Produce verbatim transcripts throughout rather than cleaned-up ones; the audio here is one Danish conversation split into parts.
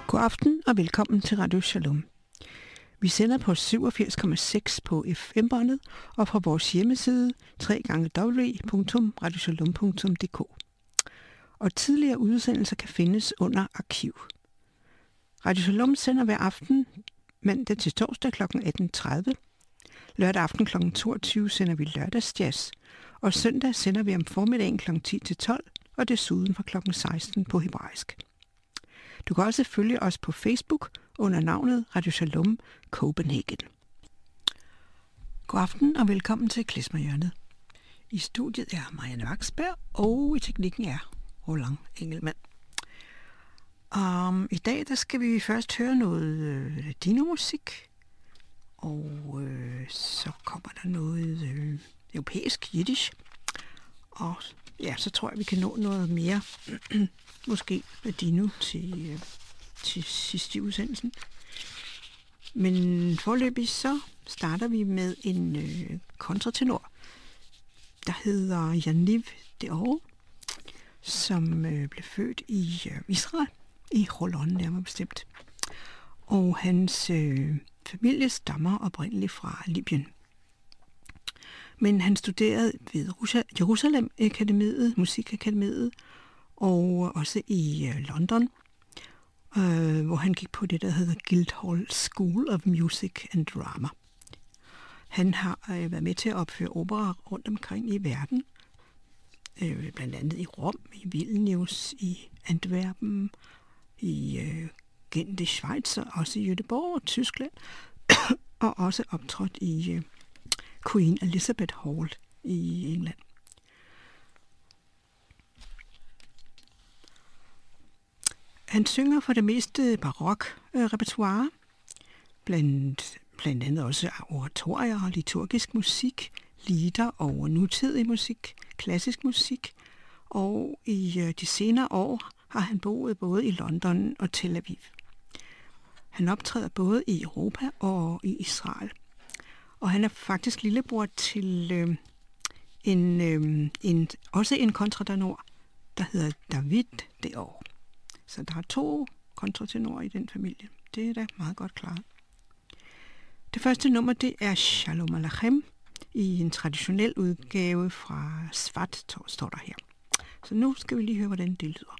God aften og velkommen til Radio Shalom. Vi sender på syvogfirs komma seks på F M-båndet og på vores hjemmeside w w w punktum radio shalom punktum d k. Og tidligere udsendelser kan findes under arkiv. Radio Shalom sender hver aften mandag til torsdag kl. atten tredive. Lørdag aften kl. toogtyve sender vi lørdagsjazz, og søndag sender vi om formiddagen kl. ti til tolv og desuden fra kl. seksten på hebraisk. Du kan også følge os på Facebook under navnet Radio Shalom Copenhagen. God aften og velkommen til Klezmerhjørnet. I studiet er Marianne Vaksberg, og i teknikken er Roland Engelmann. Um, I dag der skal vi først høre noget øh, ladino-musik, og øh, så kommer der noget øh, europæisk jiddisch, og ja, så tror jeg, vi kan nå noget mere, måske ladino til, øh, til sidste udsendelsen. Men foreløbig så starter vi med en øh, kontratenor, der hedder Yaniv Deor, som øh, blev født i øh, Israel, i Holland nærmere bestemt. Og hans øh, familie stammer oprindeligt fra Libyen. Men han studerede ved Jerusalem Akademiet, Musikakademiet, og også i øh, London, øh, hvor han gik på det, der hedder Guildhall School of Music and Drama. Han har øh, været med til at opføre opera rundt omkring i verden, øh, blandt andet i Rom, i Vilnius, i Antwerpen, i øh, Gent i Schweiz, og også i Göteborg og Tyskland, og også optrådt i øh, Queen Elizabeth Hall i England. Han synger for det meste barok-repertoire, blandt, blandt andet også oratorier og liturgisk musik, lieder og nutidig musik, klassisk musik, og i øh, de senere år har han boet både i London og Tel Aviv. Han optræder både i Europa og i Israel. Og han er faktisk lillebror til øh, en, øh, en, også en kontratenor, der hedder David Deor. Så der er to kontratenorer i den familie. Det er da meget godt klaret. Det første nummer, det er Shalom Aleichem i en traditionel udgave fra Svat, står der her. Så nu skal vi lige høre, hvordan det lyder.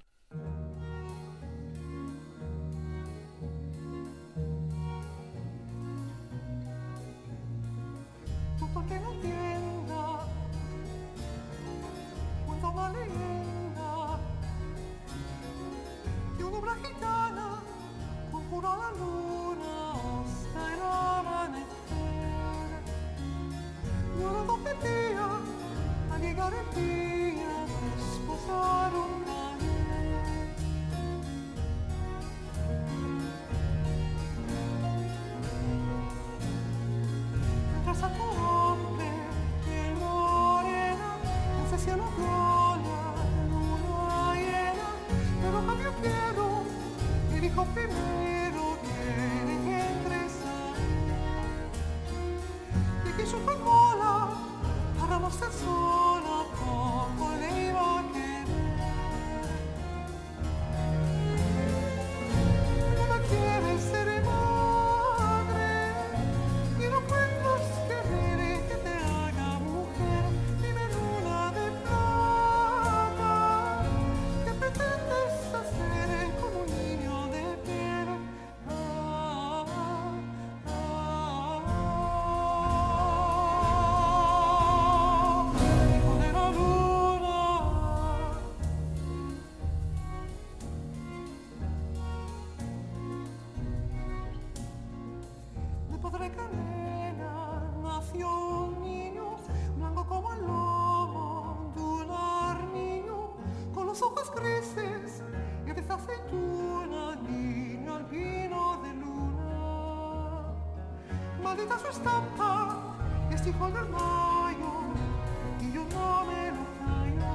Maldita su stampa, e sti con del maio, io non me lo caio.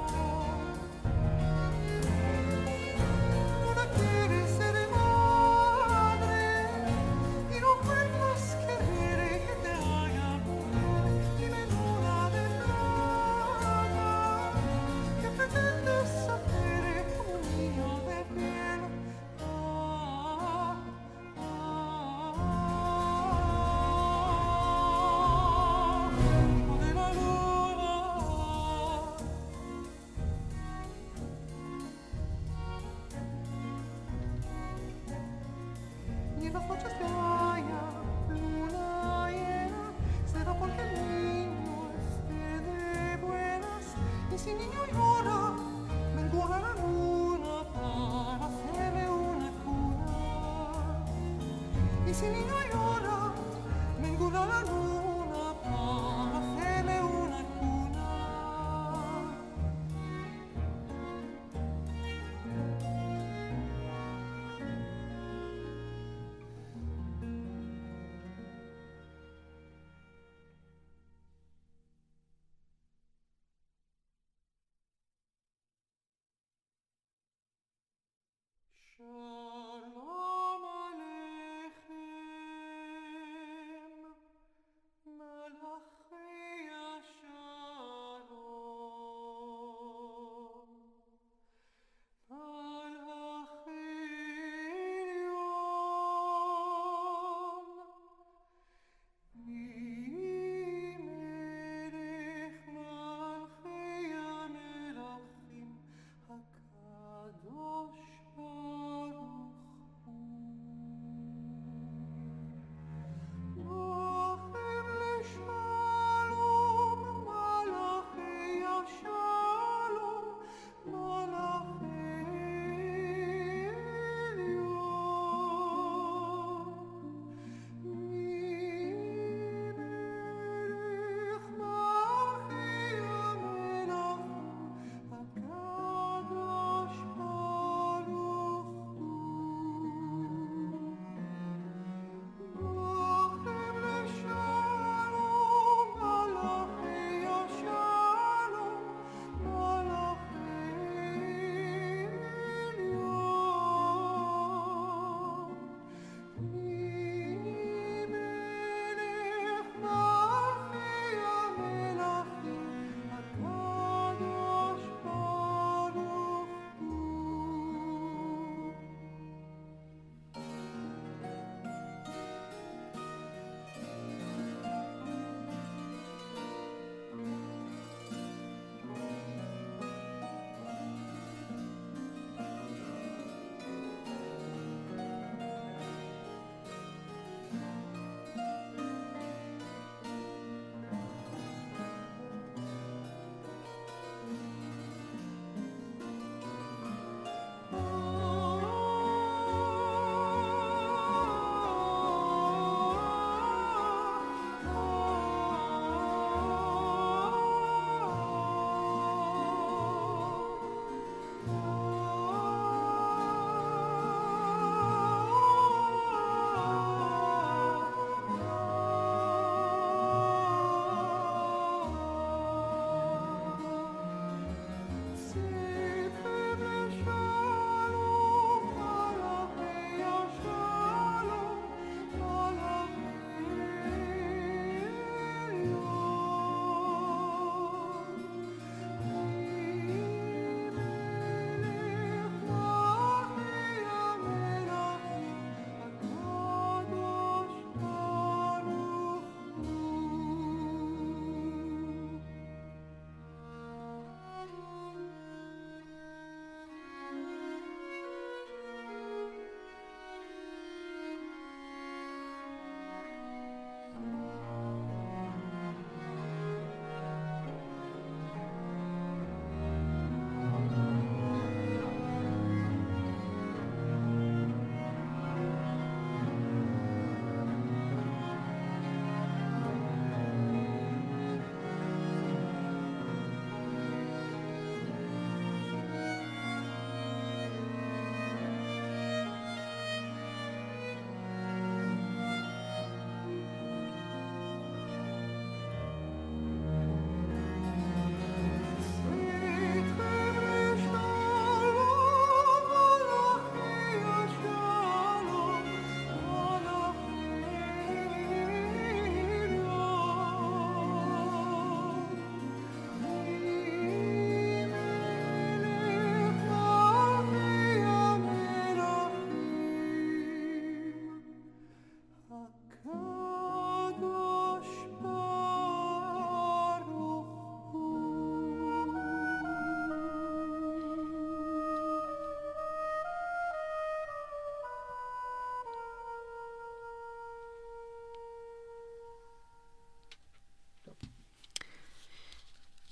Una quiere essere madre, y no puedes querer que te haga mujer, dime una de plata, que pretendes hacer como un niño de piel. Ah, si niño llora, vengo a la luna para hacerle una cuna. Y si niño llora, vengo a la luna para hacerle una cuna. Shalom Aleichem, Malachei Shalom, Malachei Elyon, Melech Malachei HaMelachim, HaKadosh Baruch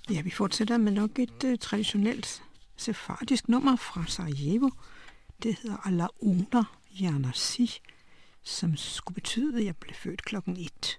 Ja, vi fortsætter med nok et uh, traditionelt sefardisk nummer fra Sarajevo. Det hedder Alla Una Janasi, som skulle betyde, at jeg blev født klokken et.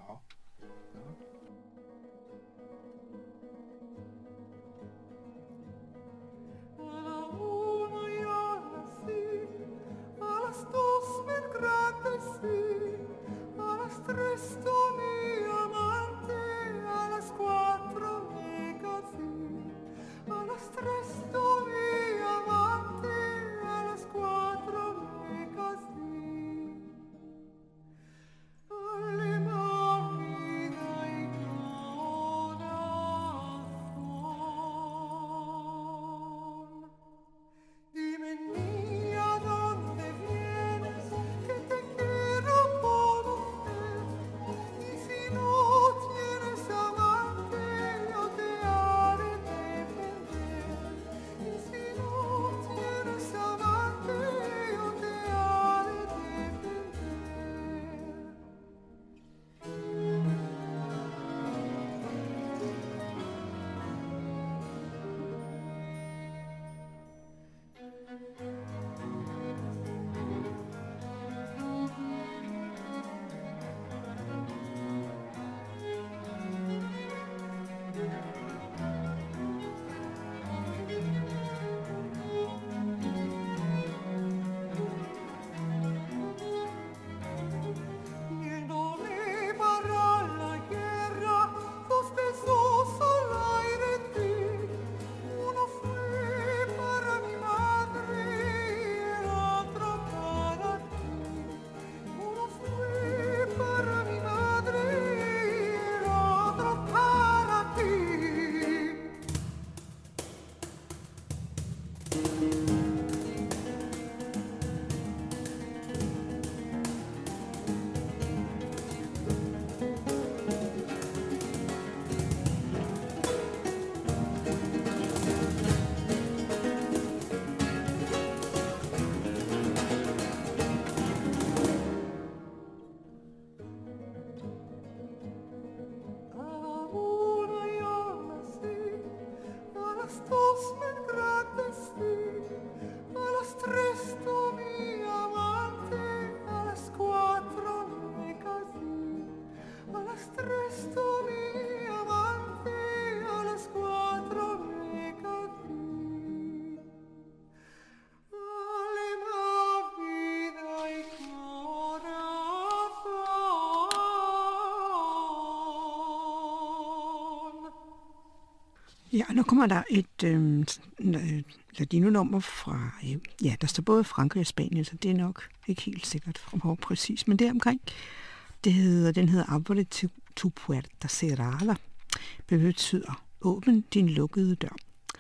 Ja, nu kommer der et øh, ladino-nummer fra, øh, ja, der står både Frankrig og Spanien, så det er nok ikke helt sikkert, hvor præcis, men det er omkring. Det hedder, den hedder Abre tu puerta cerrada. Det betyder, åbn din lukkede dør.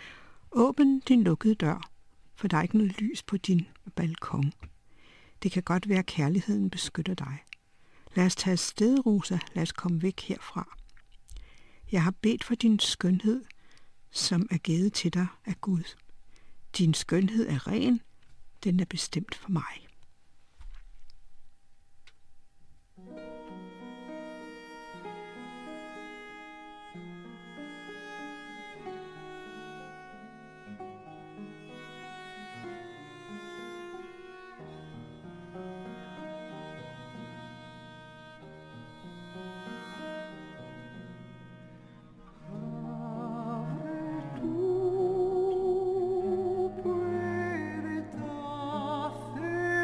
Åbn din lukkede dør, for der er ikke noget lys på din balkon. Det kan godt være, at kærligheden beskytter dig. Lad os tage afsted, Rosa. Lad os komme væk herfra. Jeg har bedt for din skønhed, som er givet til dig af Gud. Din skønhed er ren, den er bestemt for mig. Puerta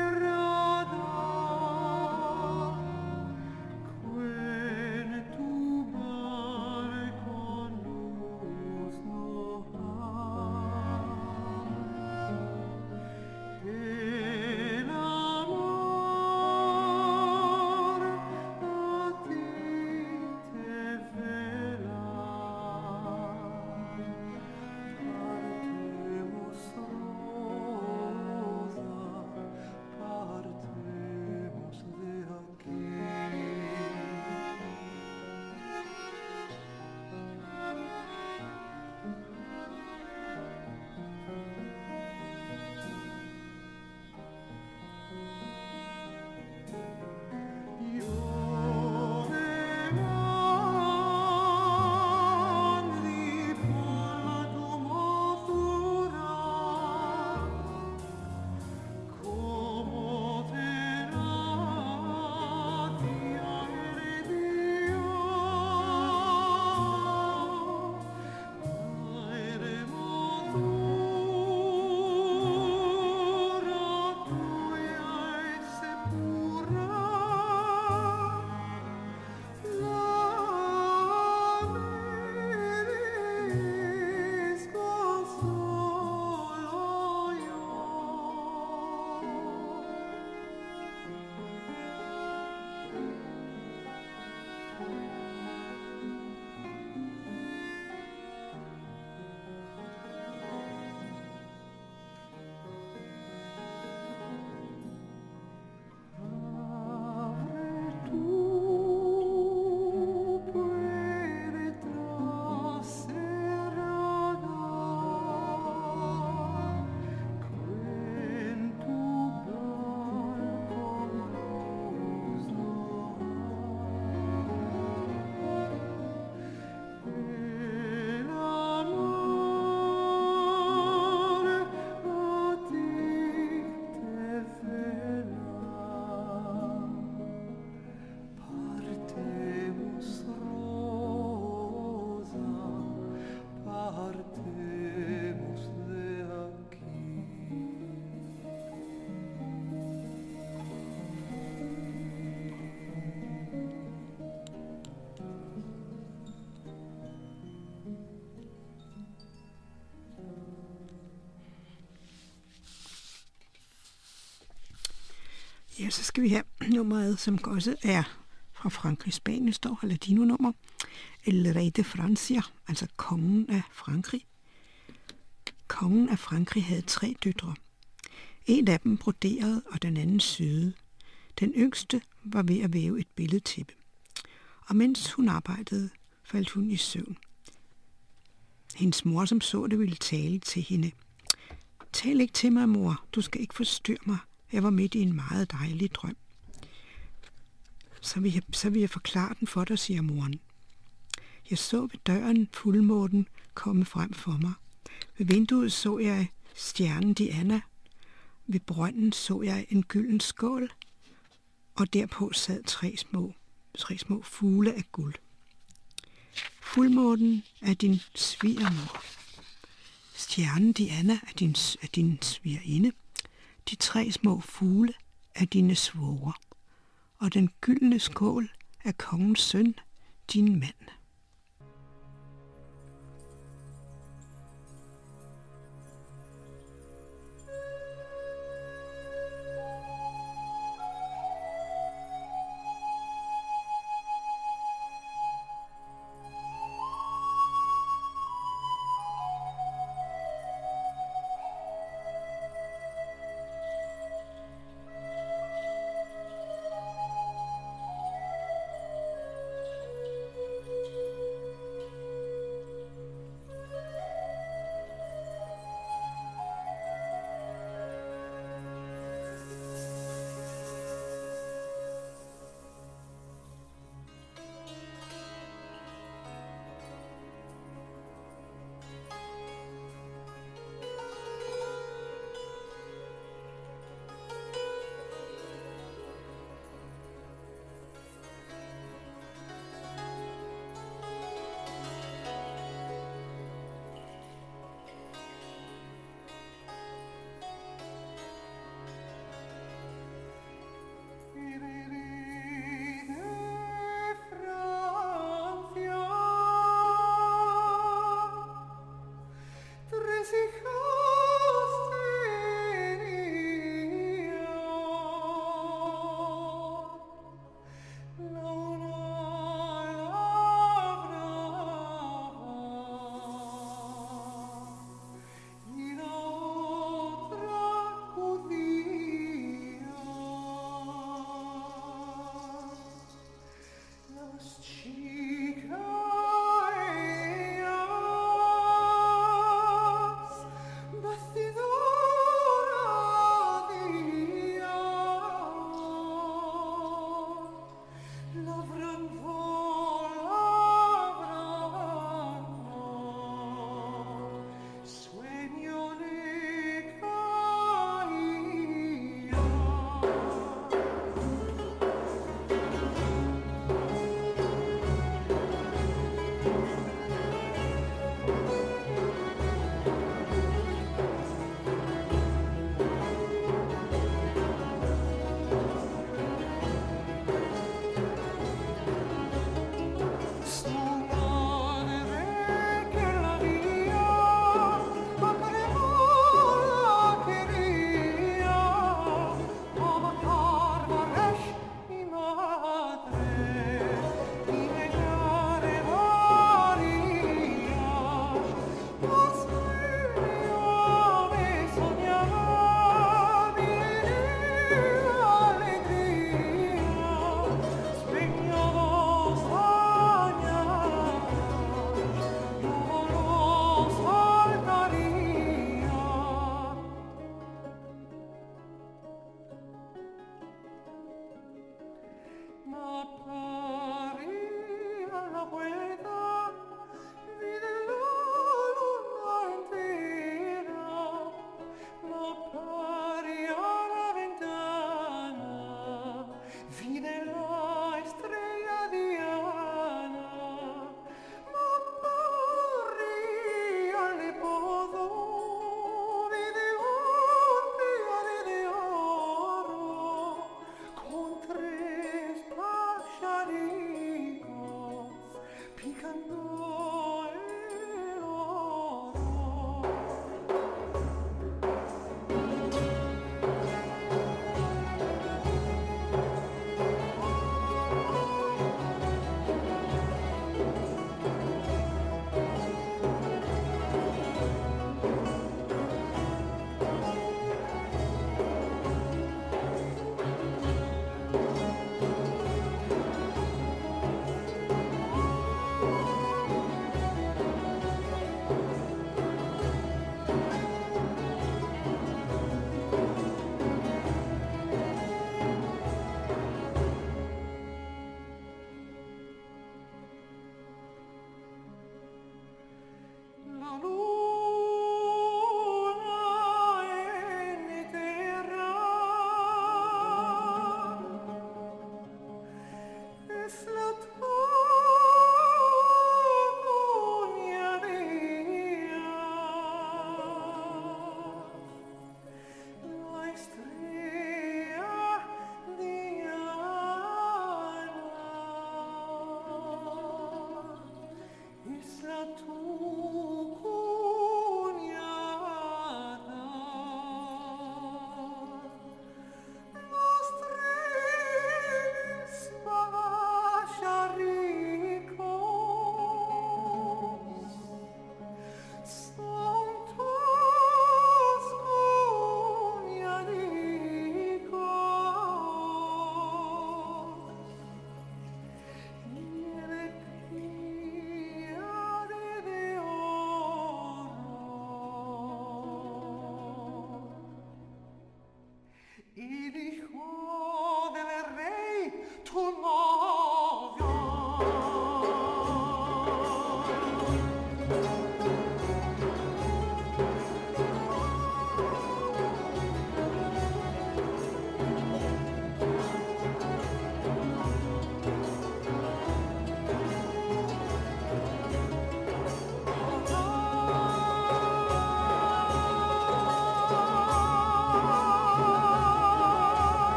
Ja, så skal vi have nummeret, som også er fra Frankrig. Spanien står her ladino-nummer. El Rey de Francia, altså kongen af Frankrig. Kongen af Frankrig havde tre døtre. En af dem broderede, og den anden syede. Den yngste var ved at væve et billedtæppe. Og mens hun arbejdede, faldt hun i søvn. Hendes mor, som så det, ville tale til hende. Tal ikke til mig, mor. Du skal ikke forstyrre mig. Jeg var midt i en meget dejlig drøm. Så vil jeg, så vil jeg forklare den for dig, siger moren. Jeg så ved døren fuldmånen komme frem for mig. Ved vinduet så jeg stjernen Diana. Ved brønden så jeg en gylden skål, og derpå sad tre små, tre små fugle af guld. Fuldmånen er din svigermor. Stjernen Diana er din, er din svigerinde. De tre små fugle er dine svoger. Og den gyldne skål er kongens søn, din mand.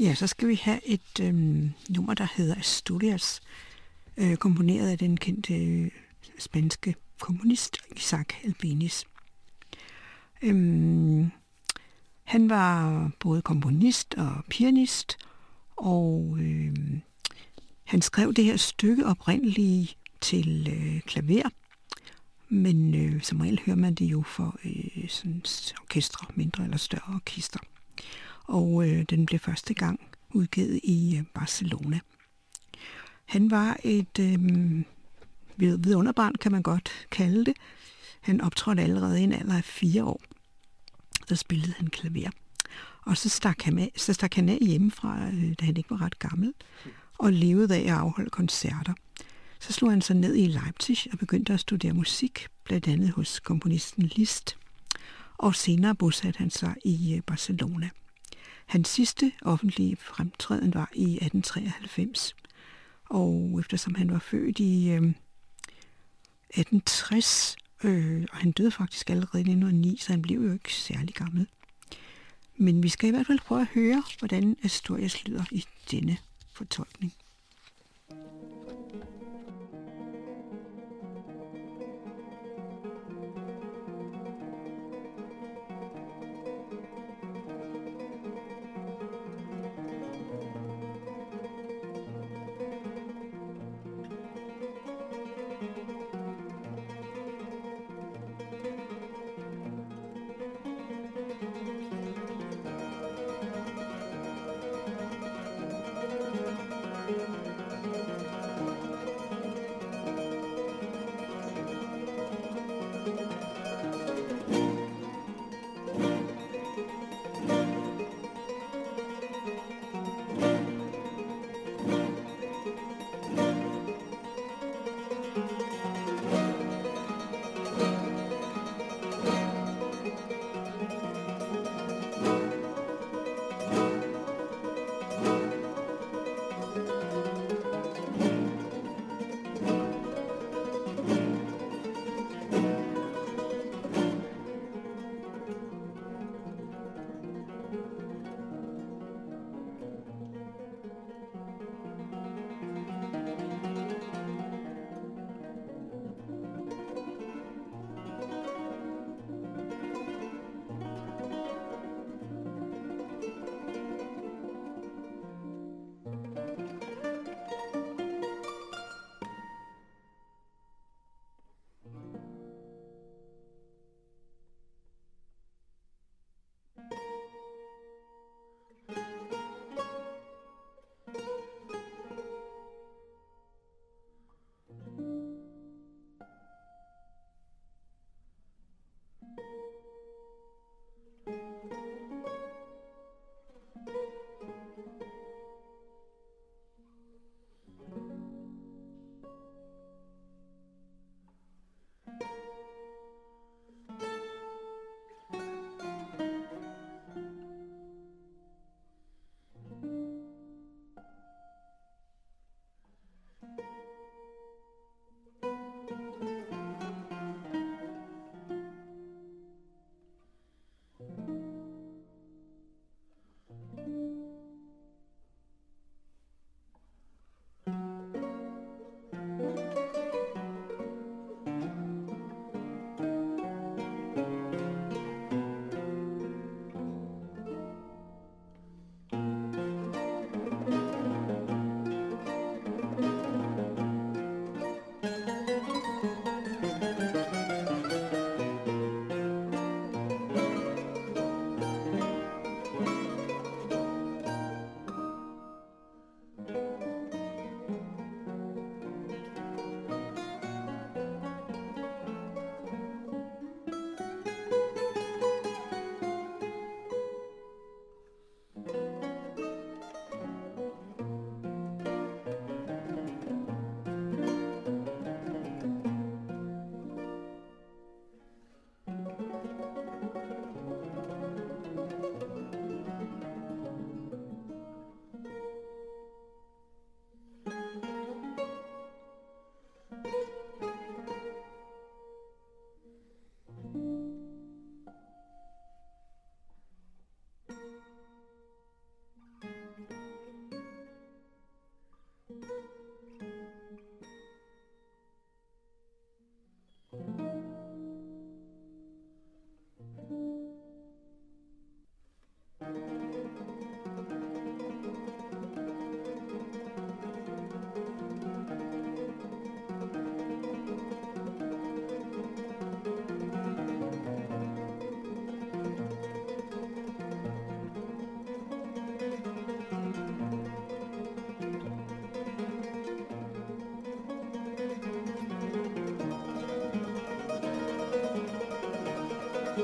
Ja, så skal vi have et øhm, nummer, der hedder Asturias, øh, komponeret af den kendte øh, spanske komponist Isaac Albéniz. Øhm, han var både komponist og pianist, og øh, han skrev det her stykke oprindeligt til øh, klaver, men øh, som regel hører man det jo for øh, sådan orkestre, mindre eller større orkester. Og øh, den blev første gang udgivet i øh, Barcelona. Han var et øh, vidunderbarn, kan man godt kalde det. Han optrådte allerede i en alder af fire år. Der spillede han klaver. Og så stak han af, så stak han af hjemmefra, øh, da han ikke var ret gammel, og levede af at afholde koncerter. Så slog han sig ned i Leipzig og begyndte at studere musik, blandt andet hos komponisten Liszt. Og senere bosatte han sig i øh, Barcelona. Hans sidste offentlige fremtræden var i atten treoghalvfems, og eftersom han var født i øh, atten tres, øh, og han døde faktisk allerede i nitten nul ni, så han blev jo ikke særlig gammel. Men vi skal i hvert fald prøve at høre, hvordan Asturias lyder i denne fortolkning.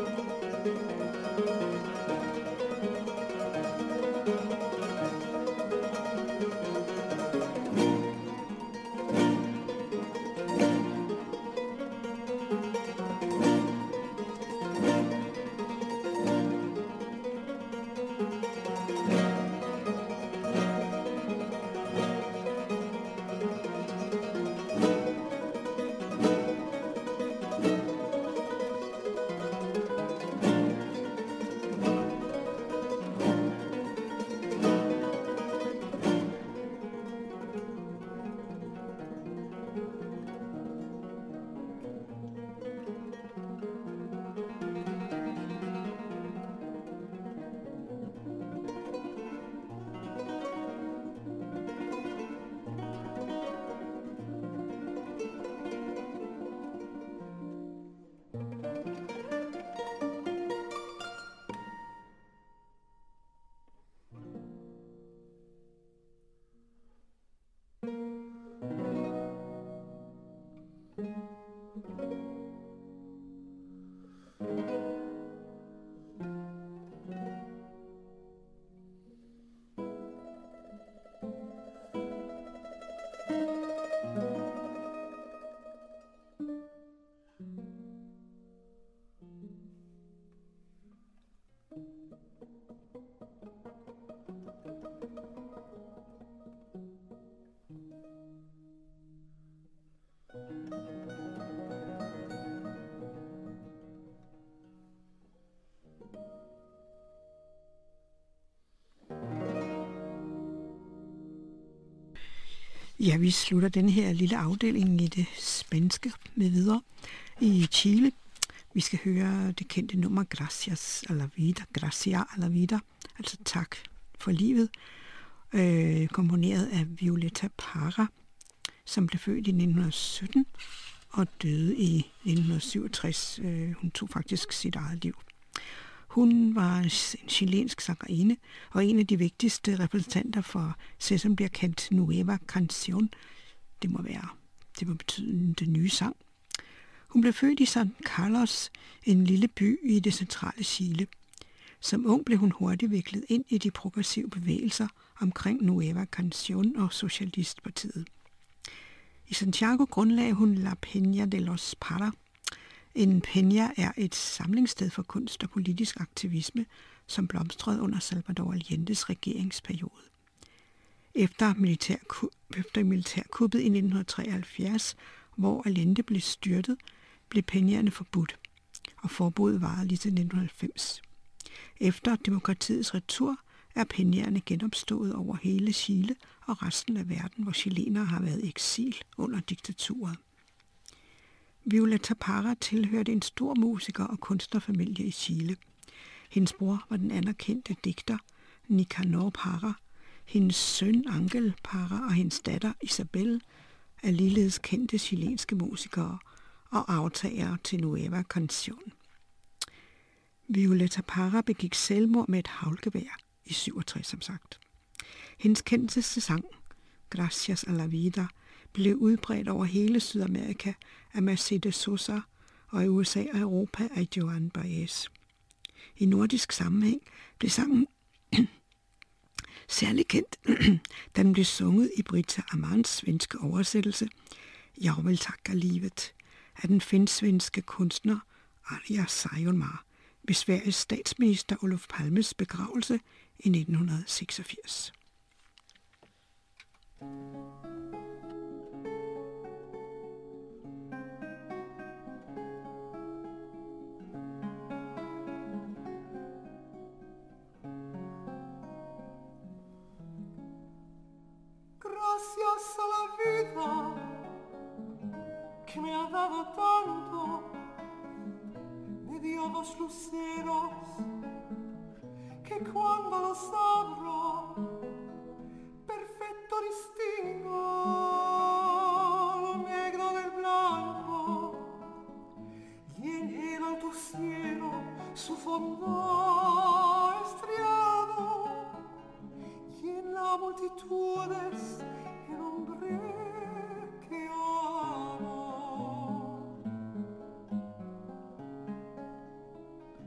Ja, vi slutter den her lille afdeling i det spanske med videre i Chile. Vi skal høre det kendte nummer Gracias a la vida, Gracias a la vida, altså tak for livet, øh, komponeret af Violeta Parra, som blev født i nitten sytten og døde i nitten syvogtres. Øh, hun tog faktisk sit eget liv. Hun var en chilensk sangerinde og en af de vigtigste repræsentanter for det, som bliver kaldt Nueva Canción. Det må være, det må betyde den nye sang. Hun blev født i San Carlos, en lille by i det centrale Chile. Som ung blev hun hurtigt viklet ind i de progressive bevægelser omkring Nueva Canción og Socialistpartiet. I Santiago grundlagde hun La Peña de los Parra. En peña er et samlingssted for kunst og politisk aktivisme, som blomstrede under Salvador Allendes regeringsperiode. Efter, militærku- efter militærkuppet i nitten treoghalvfjerds, hvor Allende blev styrtet, blev peñaerne forbudt, og forbuddet varede lige til nitten halvfems. Efter demokratiets retur er peñaerne genopstået over hele Chile og resten af verden, hvor chilenere har været i eksil under diktaturet. Violeta Parra tilhørte en stor musiker- og kunstnerfamilie i Chile. Hendes bror var den anerkendte digter Nicanor Parra. Hendes søn Angel Parra og hendes datter Isabel er ligeledes kendte chilenske musikere og aftagere til Nueva Canción. Violeta Parra begik selvmord med et haglgevær i syvogtres, som sagt. Hendes kendteste sang, Gracias a la vida, blev udbredt over hele Sydamerika af Mercedes Sosa og i U S A og Europa af Joan Baez. I nordisk sammenhæng blev sangen særlig kendt, da den blev sunget i Brita Amans svenske oversættelse Jeg vil tacka livet af den finsk-svenske kunstner Arja Saijonmaa ved Sveriges statsminister Olof Palmes begravelse i nitten seksogfirs. Gracias a la vida que me ha dado tanto, me dio dos luceros que cuando los abro perfecto distingo lo negro del blanco y en el alto cielo su fondo estriado y en la multitudes el hombre que amo.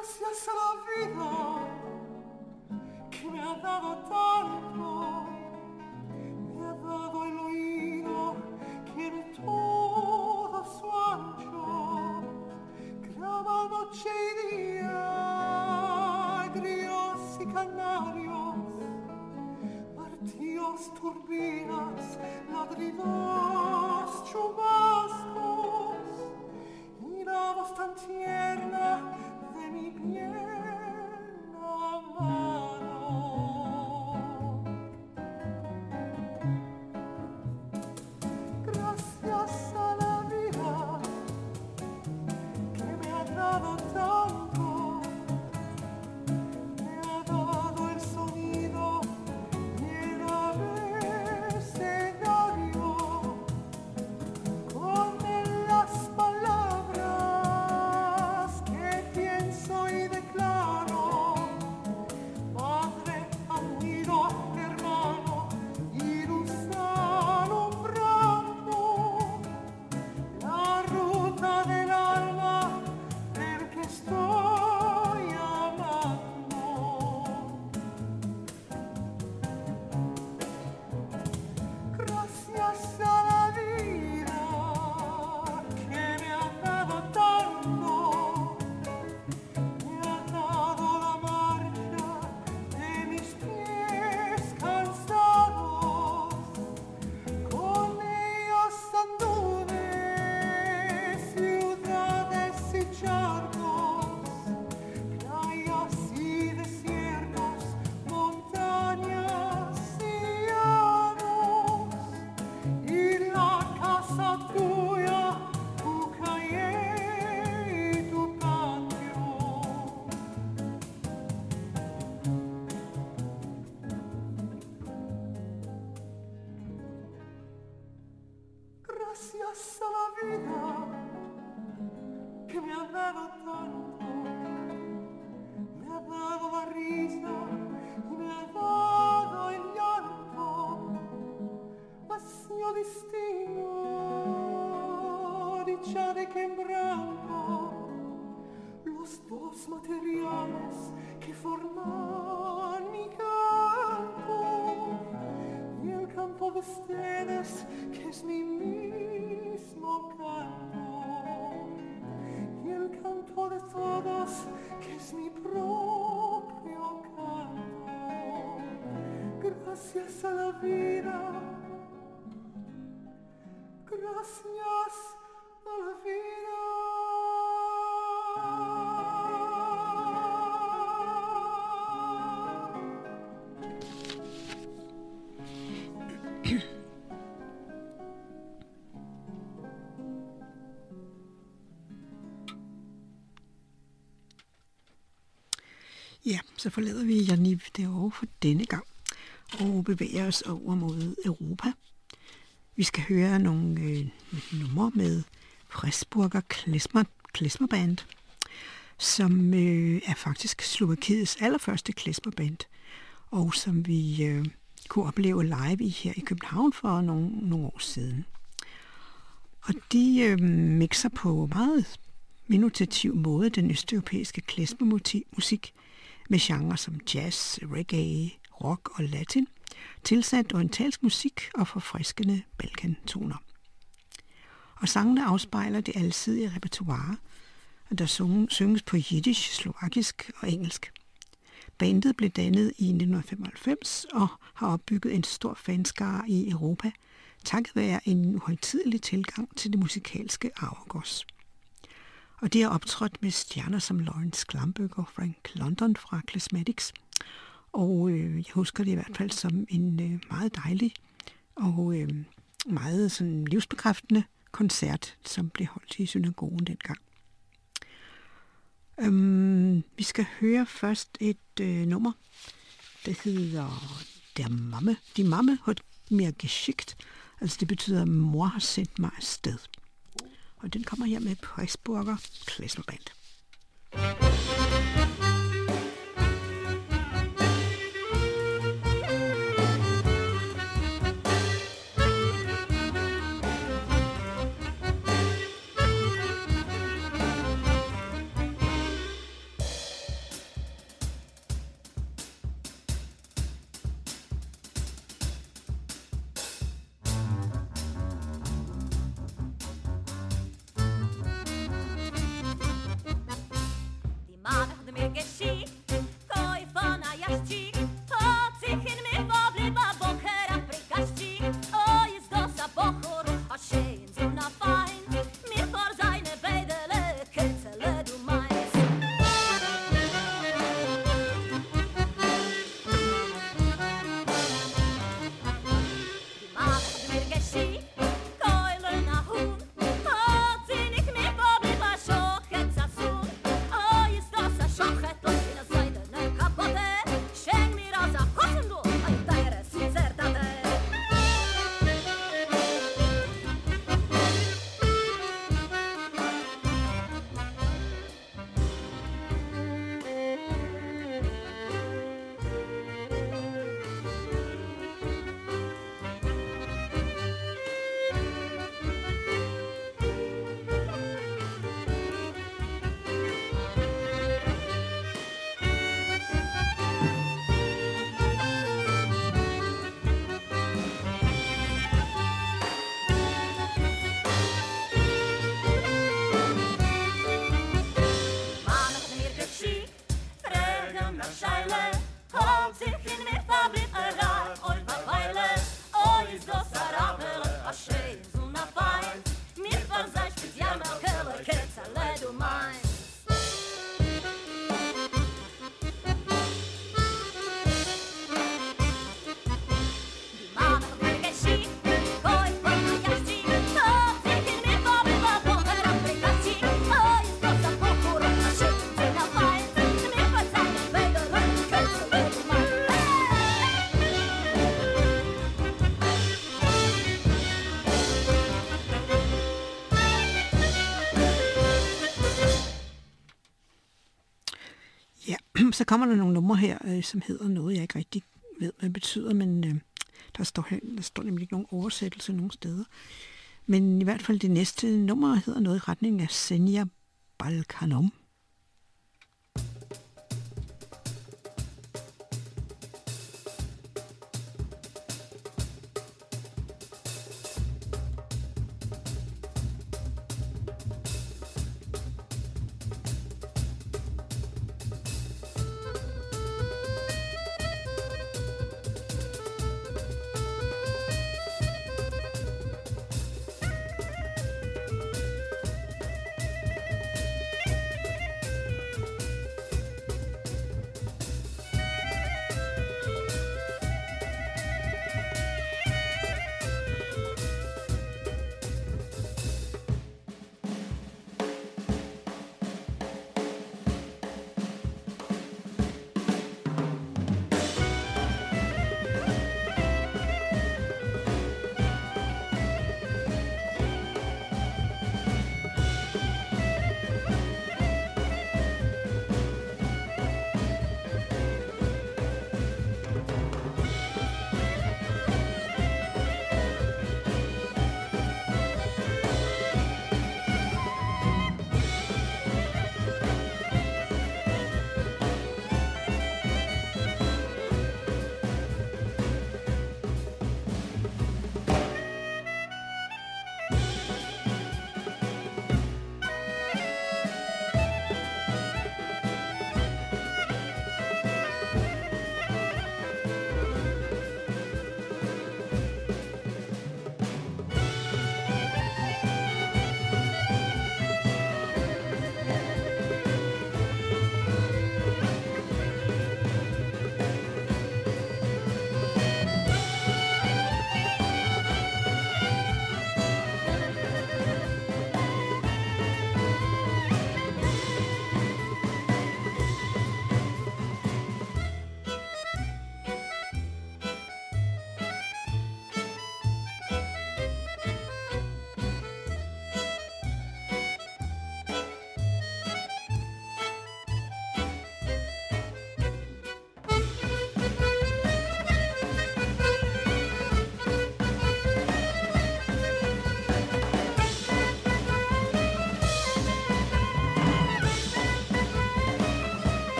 Gracias a la vida que me ha dado tanto, me ha dado el oído que en todo su ancho graba noche y día, grillos y canarios, martillos, turbinas, ladridos, chubascos y la voz tan tierna de mi bien amado. Gracias a la vida que me ha dado tanto, me ha dado el sonido y el abecedario, con las palabras que pienso y declaro, padre, amigo, hermano, y luz alumbrando la ruta del alma del que estoy amando. Gracias a la vida que me ha dado tanto, me ha dado la marcha de mis pies cansados, con ellos anduve ciudades y charcos, playas y desiertos, montañas y llanos, y la casa tuya, tu calle y tu patio. Gracias a la vida que me ha dado tanto, me ha dado la risa y me ha dado el llanto, vacío destino, dicha de quebranto, los dos materiales que forman mi campo, y el campo de ustedes que es mi mismo canto, y el canto de todos que es mi propio canto. Gracias a la vida, gracias a la vida. Ja, så forlader vi Yaniv derovre for denne gang og bevæger os over mod Europa. Vi skal høre nogle øh, numre med Pressburger Klezmer, Klezmerband, som øh, er faktisk Slovakiets allerførste klezmerband, og som vi øh, kunne opleve live i her i København for nogle, nogle år siden. Og de øh, mixer på meget innovativ måde den østeuropæiske klezmermusik med genrer som jazz, reggae, rock og latin, tilsat orientalsk musik og forfriskende balkantoner. Og sangene afspejler det alsidige repertoire, der synges på jiddisch, slovakisk og engelsk. Bandet blev dannet i nitten femoghalvfems og har opbygget en stor fanskare i Europa, takket være en uhøjtidelig tilgang til det musikalske arvegods. Og det har optrådt med stjerner som Lawrence Klamberg og Frank London fra Klezmatics. Og øh, jeg husker det i hvert fald som en øh, meget dejlig og øh, meget sådan livsbekræftende koncert, som blev holdt i synagogen dengang. Øhm, vi skal høre først et øh, nummer, der hedder Der Mamme. Die Mamme hat mir geschickt. Altså det betyder, mor har sendt mig afsted. Og den kommer her med Pressburger Klezmerband. Så kommer der nogle numre her, øh, som hedder noget, jeg ikke rigtig ved, hvad det betyder, men øh, der, står, der står nemlig ikke nogen oversættelse nogen steder. Men i hvert fald det næste nummer hedder noget i retning af Senja Balkanom.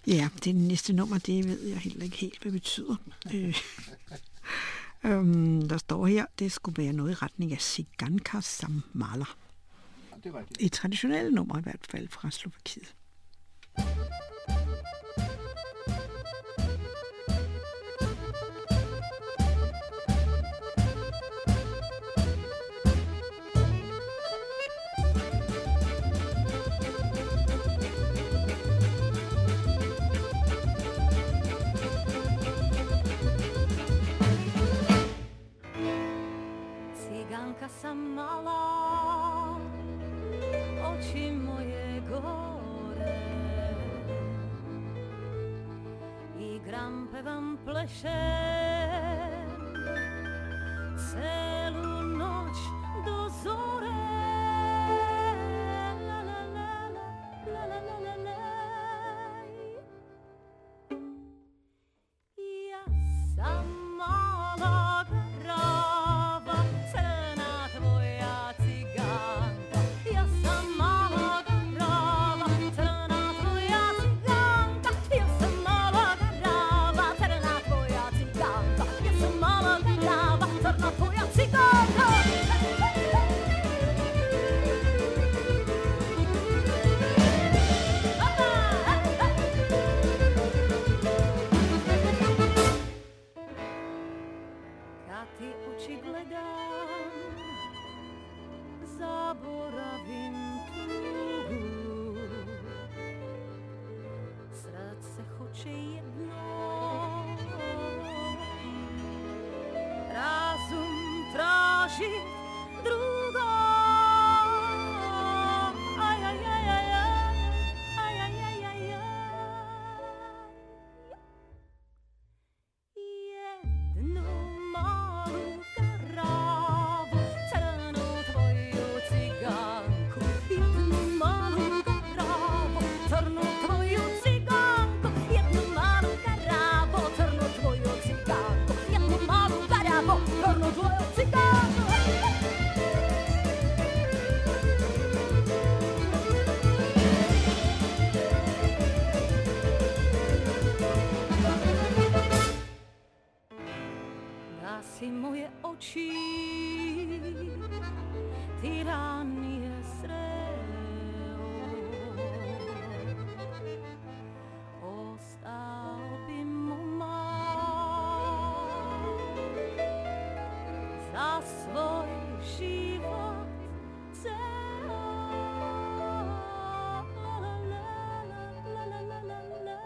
Ja, det næste nummer, det ved jeg heller ikke helt, hvad det betyder. øh, øhm, der står her, det skulle være noget i retning af Ciganka Samala. Det er rigtigt. Et traditionelt nummer i hvert fald fra Slovakiet. Ciganka sam mala, oči moje gore, igram, pevam, plešem celu noć do zore. La, la, la, la, la, la, la, la. Ja sam mala grava, crna tvoja ciganka. Ja sam mala grava, crna tvoja ciganka. Ja sam mala grava, crna tvoja ciganka. Ja sam mala grava, crna tvoja ciganka. Kad ti oči gledam, zaboravim tugu. Srce hoće jedno, razum traži drugo. Aj, aj, aj, aj, aj, aj, aj, aj, aj, aj. Jednu malu karavu, crnu tvoju ciganku. Jednu malu karavu, crnu tvoju ciganku. Jednu malu karavu, crnu tvoju ciganku. Jednu malu karavu, crnu tvoju ciganku. Gasi moje oči, tiranije sreo. Ostao bi momak za svoj život ceo. La, la, la, la, la, la, la, la.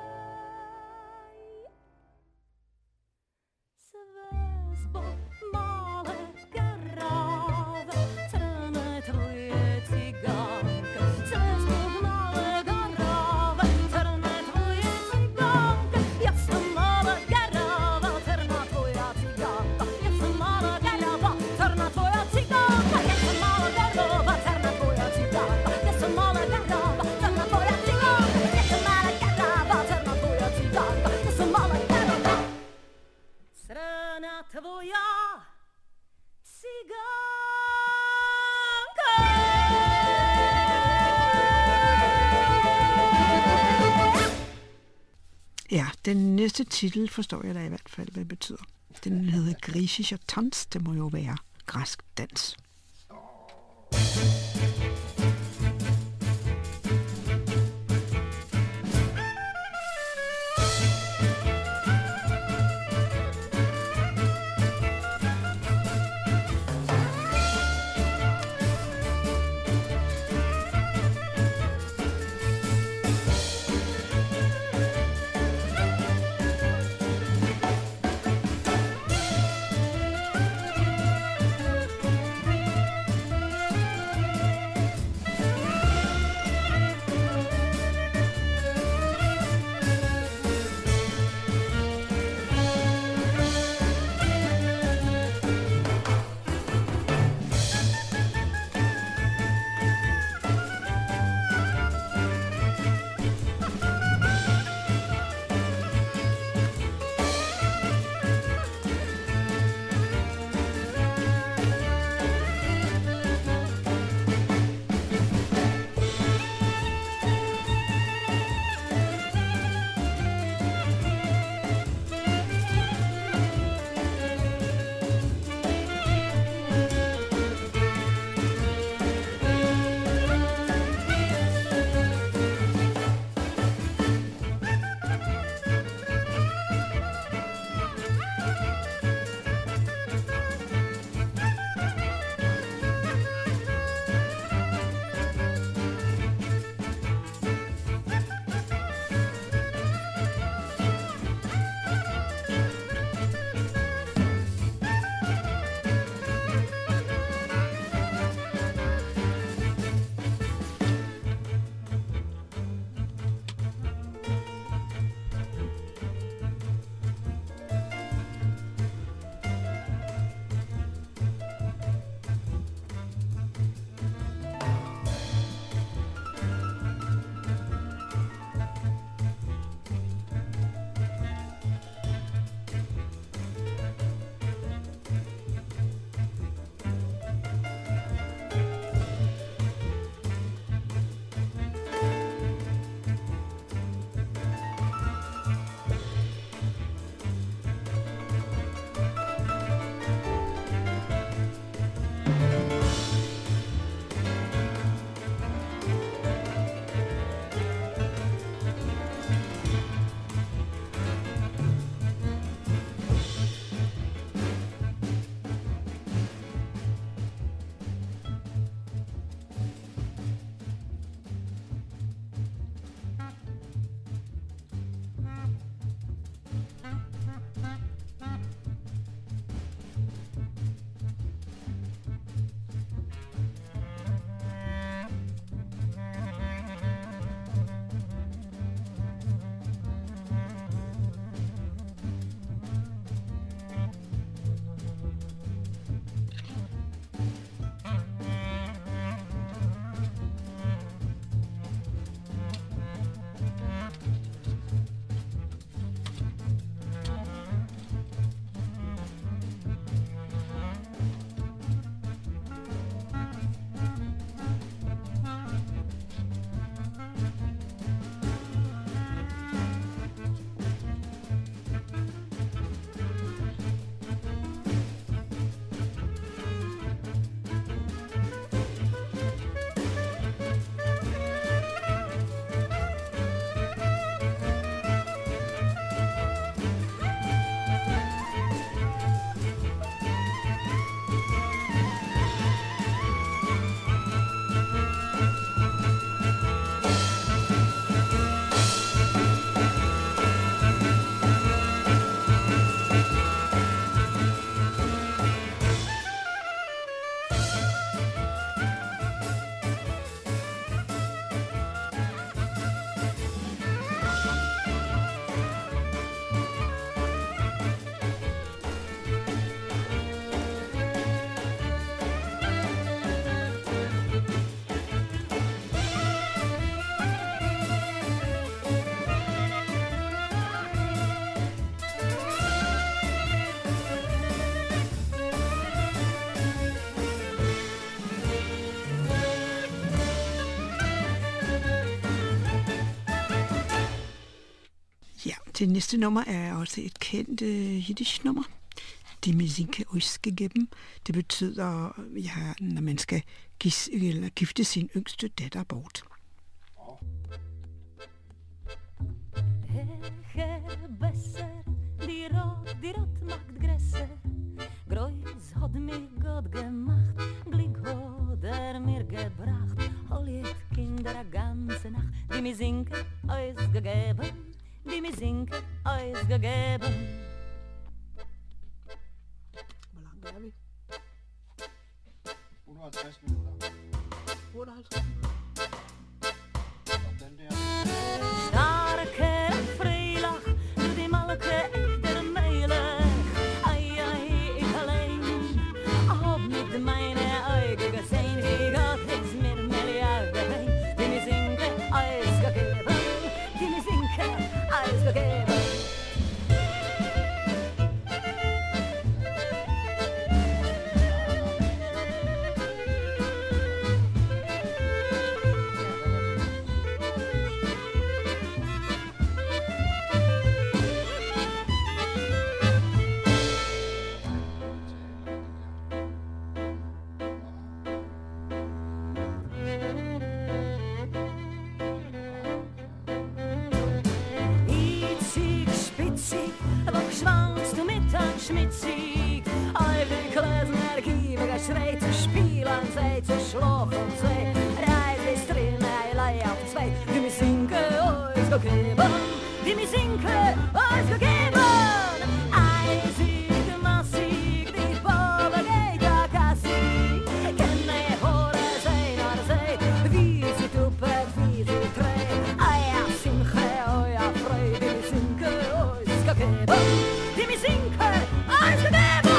Sve zbog male garave, crne tvoje ciganke. Sve zbog male garave, crne tvoje ciganke. Ja sam mala garava, crna tvoja ciganka. Ja sam mala garava, crna tvoja ciganka. Ja sam mala garava, crna tvoja ciganka. Ja sam mala garava, crna tvoja ciganka. Ja sam mala garava, crna tvoja ciganka. Ja sam mala garava, crna tvoja ciganka. Ja, den næste titel forstår jeg da i hvert fald, hvad det betyder. Den hedder Grisischer Tanz, det må jo være græsk dans. Ciganka. Det næste nummer er også et kendt uh, jiddisch-nummer. Die Mesinke ausgegeben. Det betyder, ja, når man skal gis, eller gifte sin yngste datter bort. Die Rot, die Rot macht Gräser, Groß hat mir Gott gemacht, Glück hat er mir gebracht, all jetzt Kinder a ganze Nacht, die mir Sinke ausgegeben, die mir Sinke ausgegeben. Hvor langt er vi? otteoghalvtreds minutter. otteoghalvtreds Og den der. Starke Freilach, du die Malke echter Meiler. Ai, ai, ich allein hab mit meine Augen gesehen, wie Gott ist mir Milliarden wein. Die mir Sinke ausgegeben, die mir Sinke ausgegeben. Schwankst du mit an Schmitzig? Eure Klösner geben Geschrei zu spielen, sei zu schlafen, sei Reis ist drin, ein Lei auf zwei. Die mir Sinke ausgegeben, die mir Sinke ausgegeben. Eisig, massig, die Baba geht a Kassig. Kenne Hore sein, ar sei, wie sie tuppet, wie sie drei. Eia Simche, oia Freu, die mir Sinke ausgegeben. Die mir Sinke ausgegeben!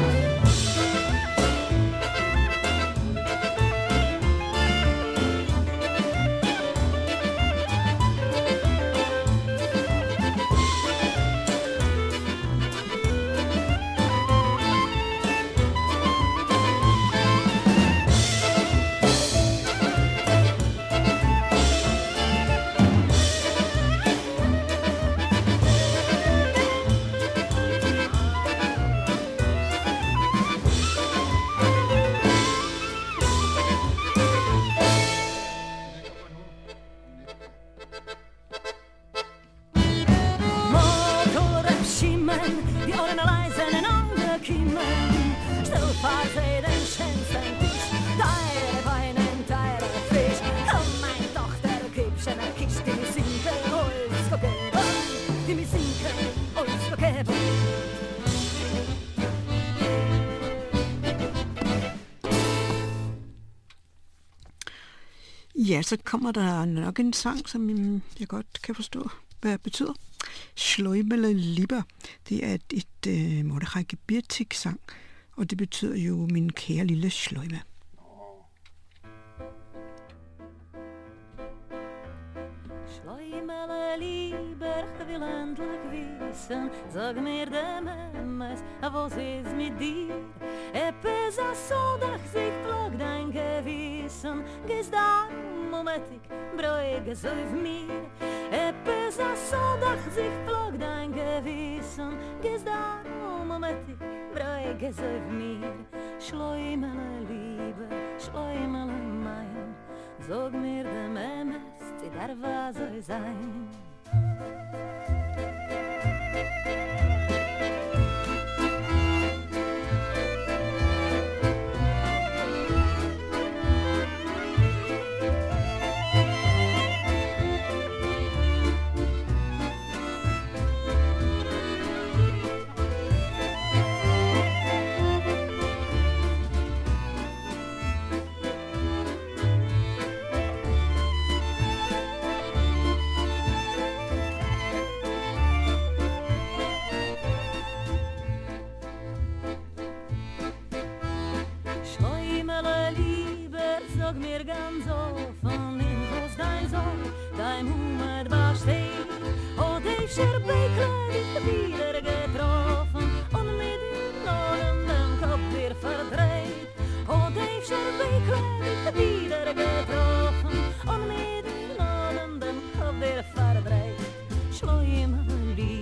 Die Ohren leisen en angekiemen, stil vaar zij den schönsten Tisch, teire Weinen, teire Fisch. Komm, mein Tochter, gib schon ein Kisch, die mir Sinke ausgegeben, die mir Sinke ausgegeben. Ja, så kommer der nok en sang, som jeg godt kan forstå, hvad det betyder. Schleumele Lieber, det er et, et uh, Mordechai Gebirtig-sang, og det betyder jo min kære lille Schleume. Schleumele Lieber, ich will endlich wissen, sag mir dem Emmes, was ist mit dir? Eppes a so, dass sich plagt dein Gewissen, gehst da, momentig, bräuge so auf mir. Eppes a so, dass sich plagt dein Gewissen, gehst da, momentig, bräuge so auf mir. Schleumele Liebe, schleumele mein, sag mir dem Emmes, die darf was soll sein. Sag mir ganz offen, in was dein Sorg, dein Humor besteht. Und ich Scherbeikle dich wieder getroffen und mit den Ohren den Kopf dir verdreht. Und ich Scherbeikle dich wieder getroffen und mit den Ohren den Kopf dir verdreht. Schleumele Liebe.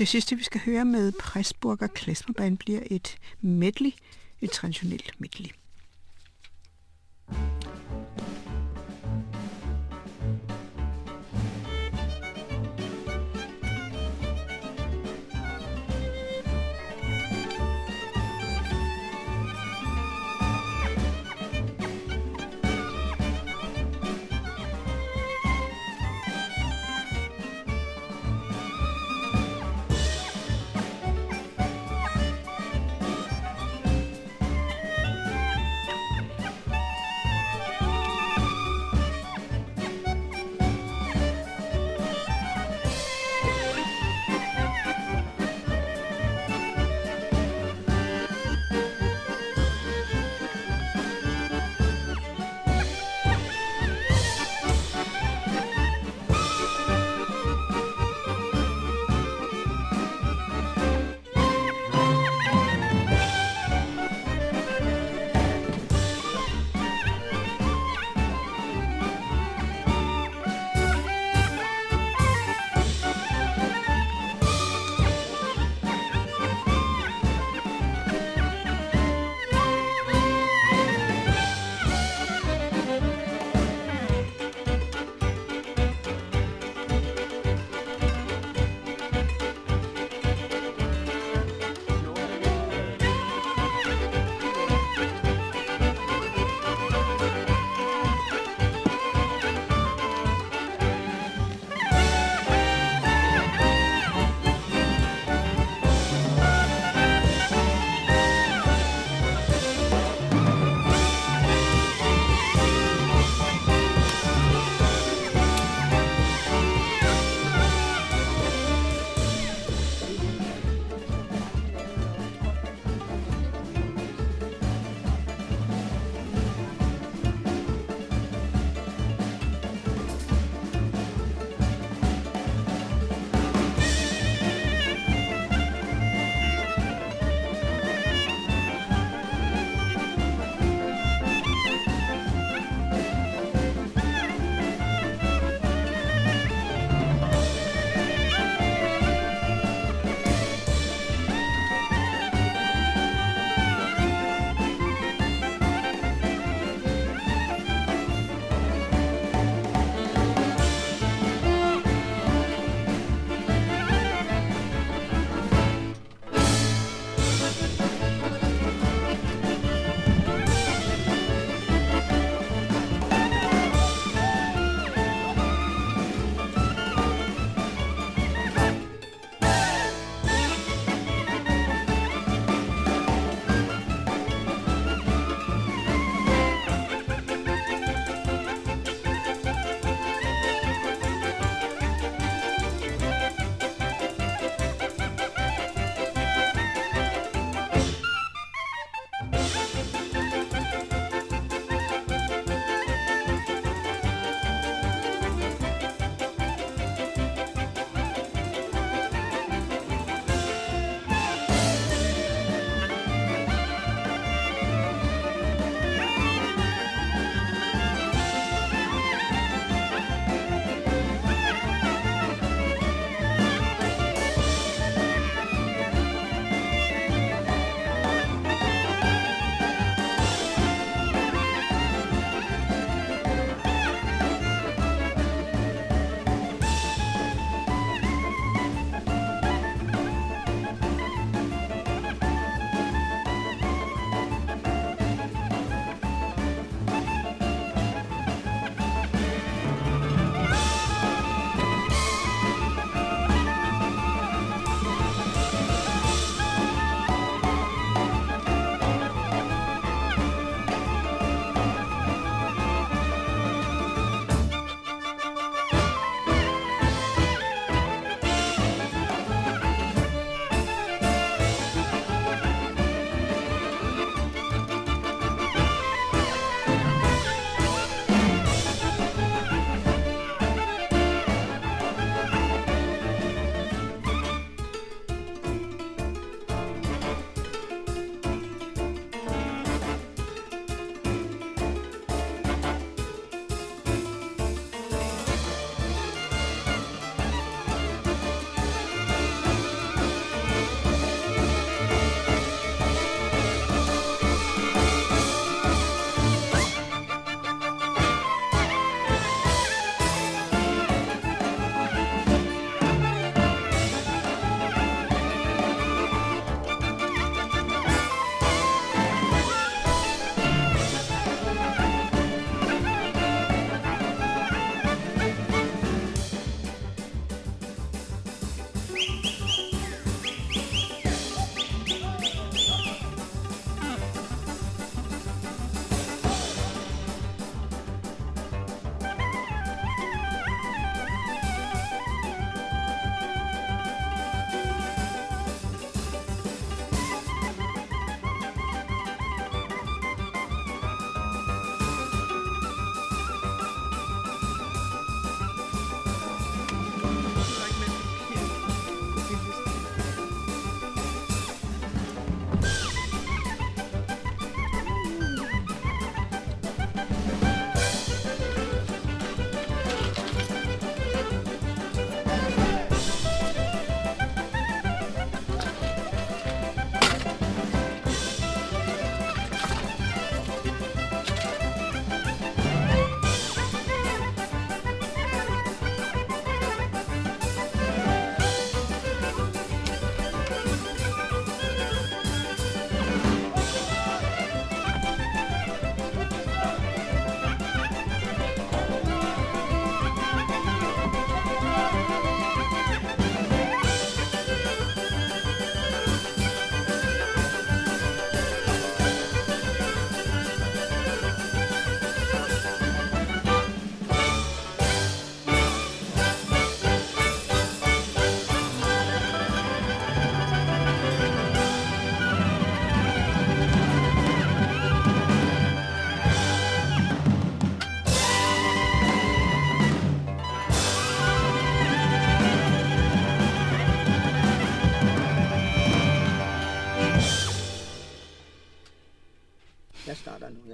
Det sidste, vi skal høre med Pressburger Klezmerband, bliver et medley, et traditionelt medley. Thank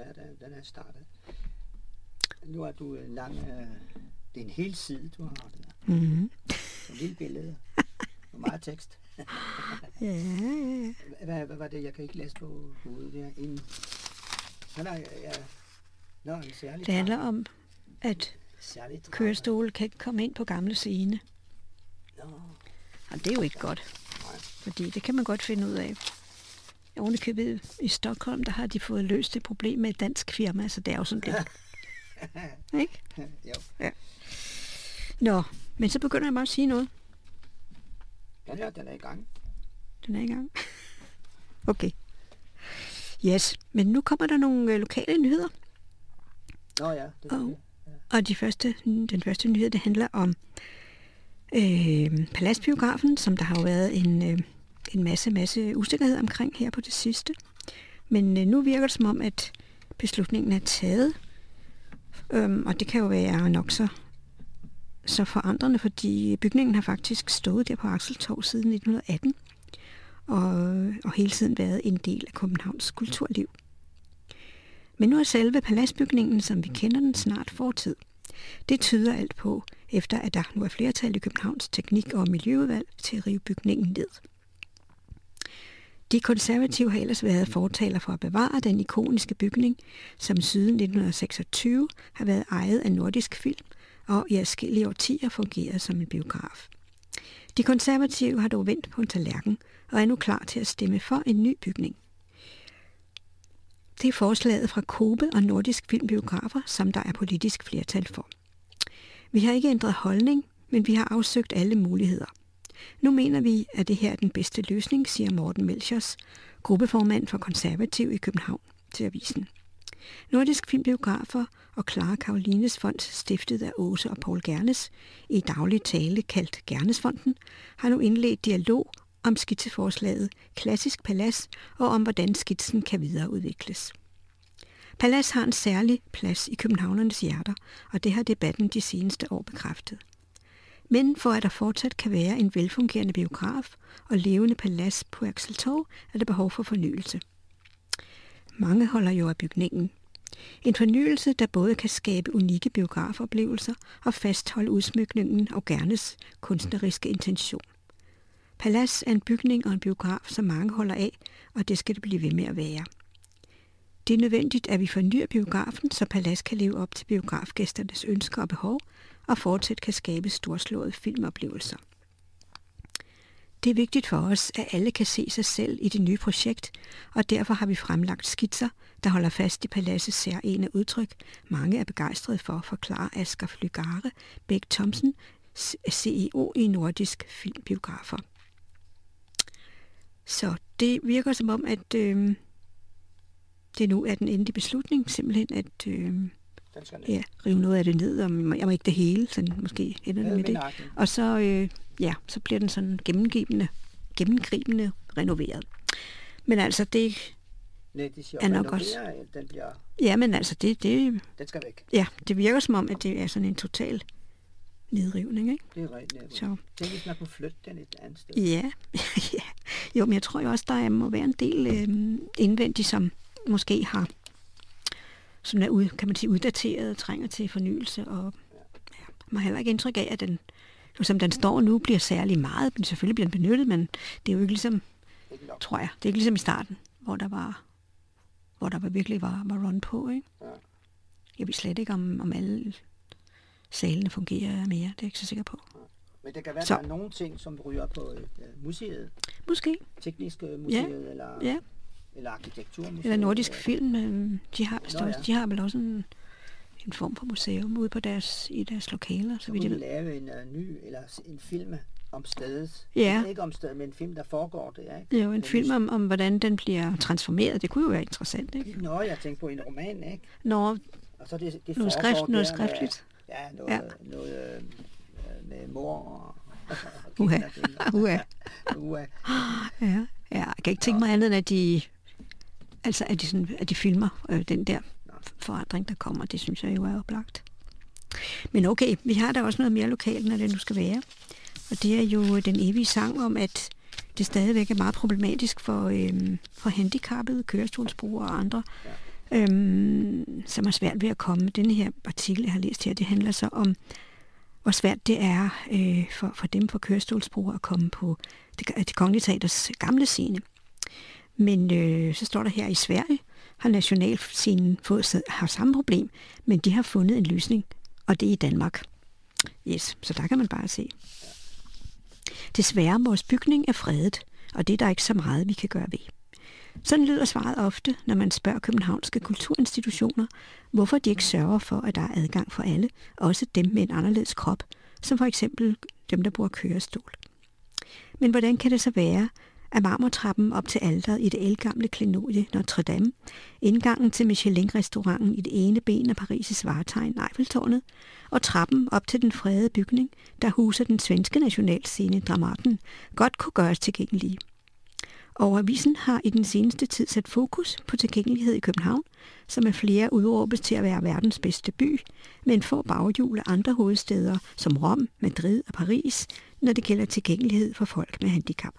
der, der den er startet. Nu er du en lang... Øh, det er en hel side, du har der. Mm-hmm. En lille billede. Og meget tekst. Ja, ja, ja. Hvad, hvad var det? Jeg kan ikke læse på hovedet der. En... Nej, ja. Nå, en særlig... Det handler om, at kørestole kan ikke komme ind på gamle scene. Nå. Og det er jo ikke godt. Nej. Fordi det kan man godt finde ud af. Ovenikøbet i Stockholm, der har de fået løst det problem med et dansk firma, så det er jo sådan lidt. Ikke? Jo. Ja. Nå, men så begynder jeg bare at sige noget. Den her, den er i gang. Den er i gang. Okay. Yes, men nu kommer der nogle øh, lokale nyheder. Nå ja, det er Og, det. Ja. og de første, den første nyhed, det handler om øh, Paladsbiografen, som der har jo været en, øh, en masse, masse usikkerhed omkring her på det sidste. Men øh, nu virker det som om, at beslutningen er taget. Øhm, og det kan jo være nok så, så forandrende, fordi bygningen har faktisk stået der på Axeltorv siden nitten atten. Og, og hele tiden været en del af Københavns kulturliv. Men nu er selve paladsbygningen, som vi kender den, snart fortid. Det tyder alt på, efter at der nu er flertal i Københavns Teknik- og Miljøudvalg til at rive bygningen ned. De konservative har ellers været fortaler for at bevare den ikoniske bygning, som siden nitten seksogtyve har været ejet af Nordisk Film og i adskillige årtier fungeret som en biograf. De konservative har dog vendt på en tallerken og er nu klar til at stemme for en ny bygning. Det er forslaget fra Kobe og Nordisk Filmbiografer, som der er politisk flertal for. Vi har ikke ændret holdning, men vi har afsøgt alle muligheder. Nu mener vi, at det her er den bedste løsning, siger Morten Melchers, gruppeformand for Konservativ i København, til avisen. Nordisk Filmbiografer og Clara Karolines Fond, stiftet af Åse og Poul Gernes, i daglig tale kaldt Gernesfonden, har nu indledt dialog om skitseforslaget Klassisk Palads og om hvordan skitsen kan videreudvikles. Palads har en særlig plads i københavnernes hjerter, og det har debatten de seneste år bekræftet. Men for at der fortsat kan være en velfungerende biograf og levende palads på Axeltorv, er der behov for fornyelse. Mange holder jo af bygningen. En fornyelse, der både kan skabe unikke biografoplevelser og fastholde udsmykningen og Gernes kunstneriske intention. Palads er en bygning og en biograf, som mange holder af, og det skal det blive ved med at være. Det er nødvendigt, at vi fornyer biografen, så Palads kan leve op til biografgæsternes ønsker og behov, og fortsat kan skabe storslåede filmoplevelser. Det er vigtigt for os, at alle kan se sig selv i det nye projekt, og derfor har vi fremlagt skitser, der holder fast i Palads' særlige udtryk. Mange er begejstrede for, forklarer Asger Flygare Bæk Thomsen, C E O i Nordisk Filmbiografer. Så det virker som om, at øh, det nu er den endelige beslutning, simpelthen at øh, ja, rive noget af det ned, og jeg må ikke det hele, så måske ender det med det. Og så, øh, ja, så bliver den sådan gennemgribende, gennemgribende renoveret. Men altså, det Nej, de siger, er nok også... Den bliver... Ja, men altså, det, det... Den skal væk. Ja, det virker som om, at det er sådan en total nedrivning, ikke? Det er rigtigt. Så. Tænk, hvis man kunne flytte den et andet sted. Ja, ja. Jo, men jeg tror jo også, der må være en del øh, indvendigt, som måske har, som er ud, kan man sige, uddateret og trænger til fornyelse, og ja, man har heller ikke indtryk af, at den, som den står nu, bliver særlig meget, men selvfølgelig bliver den benyttet, men det er jo ikke ligesom, tror jeg, det er ikke ligesom i starten, hvor der var, hvor der var virkelig var, var run på, ikke? Ja. Jeg ved slet ikke, om, om alle salene fungerer mere, det er jeg ikke så sikker på. Men det kan være, at så. der er nogle ting, som ryger på uh, museet. Måske. Tekniske museet, ja. eller... Ja. Eller arkitekturmuseet. Eller Nordisk Film, de har, Nå, ja. de har vel også en, en form for museum ude på deres, i deres lokaler. Så, så vidt jeg ved. Lave en uh, ny, eller en film om stedet. Ja. Ikke om stedet, men en film, der foregår det, ikke? Jo, en film om, om, hvordan den bliver transformeret. Det kunne jo være interessant, ikke? Nå, jeg tænkte på en roman, ikke? Nå, og så det, det noget, skrift, noget skriftligt. Med, ja, noget, ja. noget øh, med mor og... Uha. Uha. Uha. Ja, ja, jeg kan ikke tænke mig andet end, at de... Altså, at de, sådan, at de filmer øh, den der forandring, der kommer. Det synes jeg jo er oplagt. Men okay, vi har da også noget mere lokalt, når det nu skal være. Og det er jo den evige sang om, at det stadigvæk er meget problematisk for, øhm, for handicappede, kørestolsbrugere og andre øhm, som er svært ved at komme. Denne her artikel, jeg har læst her, det handler så om, hvor svært det er øh, for, for dem for kørestolsbrugere at komme på det, det Kongelige Teaters gamle scene. Men øh, så står der her, i Sverige har nationalscenen fået har samme problem, men de har fundet en løsning, og det er i Danmark. Yes, så der kan man bare se. Desværre, vores bygning er fredet, og det er der ikke så meget, vi kan gøre ved. Sådan lyder svaret ofte, når man spørger københavnske kulturinstitutioner, hvorfor de ikke sørger for, at der er adgang for alle, også dem med en anderledes krop, som for eksempel dem, der bruger kørestol. Men hvordan kan det så være, at marmortrappen op til alteret i det ældgamle klenodie Notre Dame, indgangen til Michelin-restauranten i det ene ben af Paris' vartegn Eiffeltårnet, og trappen op til den fredede bygning, der huser den svenske nationalscene Dramaten, godt kunne gøres tilgængelige. Og avisen har i den seneste tid sat fokus på tilgængelighed i København, som er flere udråbes til at være verdens bedste by, men får baghjul af andre hovedsteder som Rom, Madrid og Paris, når det gælder tilgængelighed for folk med handicap.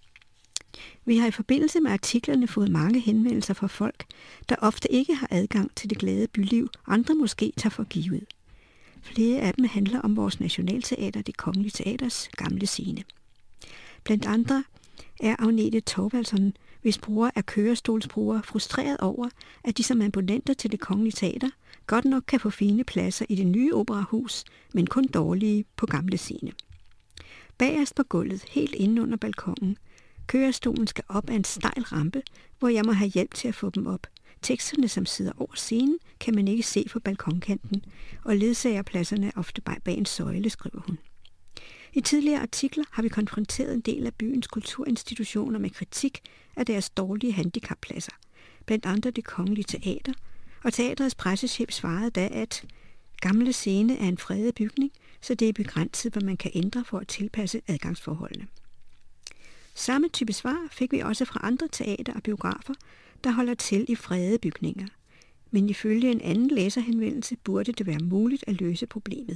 Vi har i forbindelse med artiklerne fået mange henvendelser fra folk, der ofte ikke har adgang til det glade byliv, andre måske tager for givet. Flere af dem handler om vores Nationalteater, det Kongelige Teaters gamle scene. Blandt andre er Agnete Thorvaldsson, hvis brugere er kørestolsbrugere, frustreret over, at de som abonnenter til det Kongelige Teater godt nok kan få fine pladser i det nye operahus, men kun dårlige på gamle scene. Bagerst på gulvet, helt inde under balkonen, kørestolen skal op ad en stejl rampe, hvor jeg må have hjælp til at få dem op. Teksterne, som sidder over scenen, kan man ikke se fra balkonkanten, og ledsagerpladserne er ofte bag en søjle, skriver hun. I tidligere artikler har vi konfronteret en del af byens kulturinstitutioner med kritik af deres dårlige handicappladser, blandt andre det Kongelige Teater, og teaterets pressechef svarede da, at gamle scene er en fredet bygning, så det er begrænset, hvad man kan ændre for at tilpasse adgangsforholdene. Samme type svar fik vi også fra andre teater og biografer, der holder til i fredede bygninger. Men ifølge en anden læserhenvendelse burde det være muligt at løse problemet.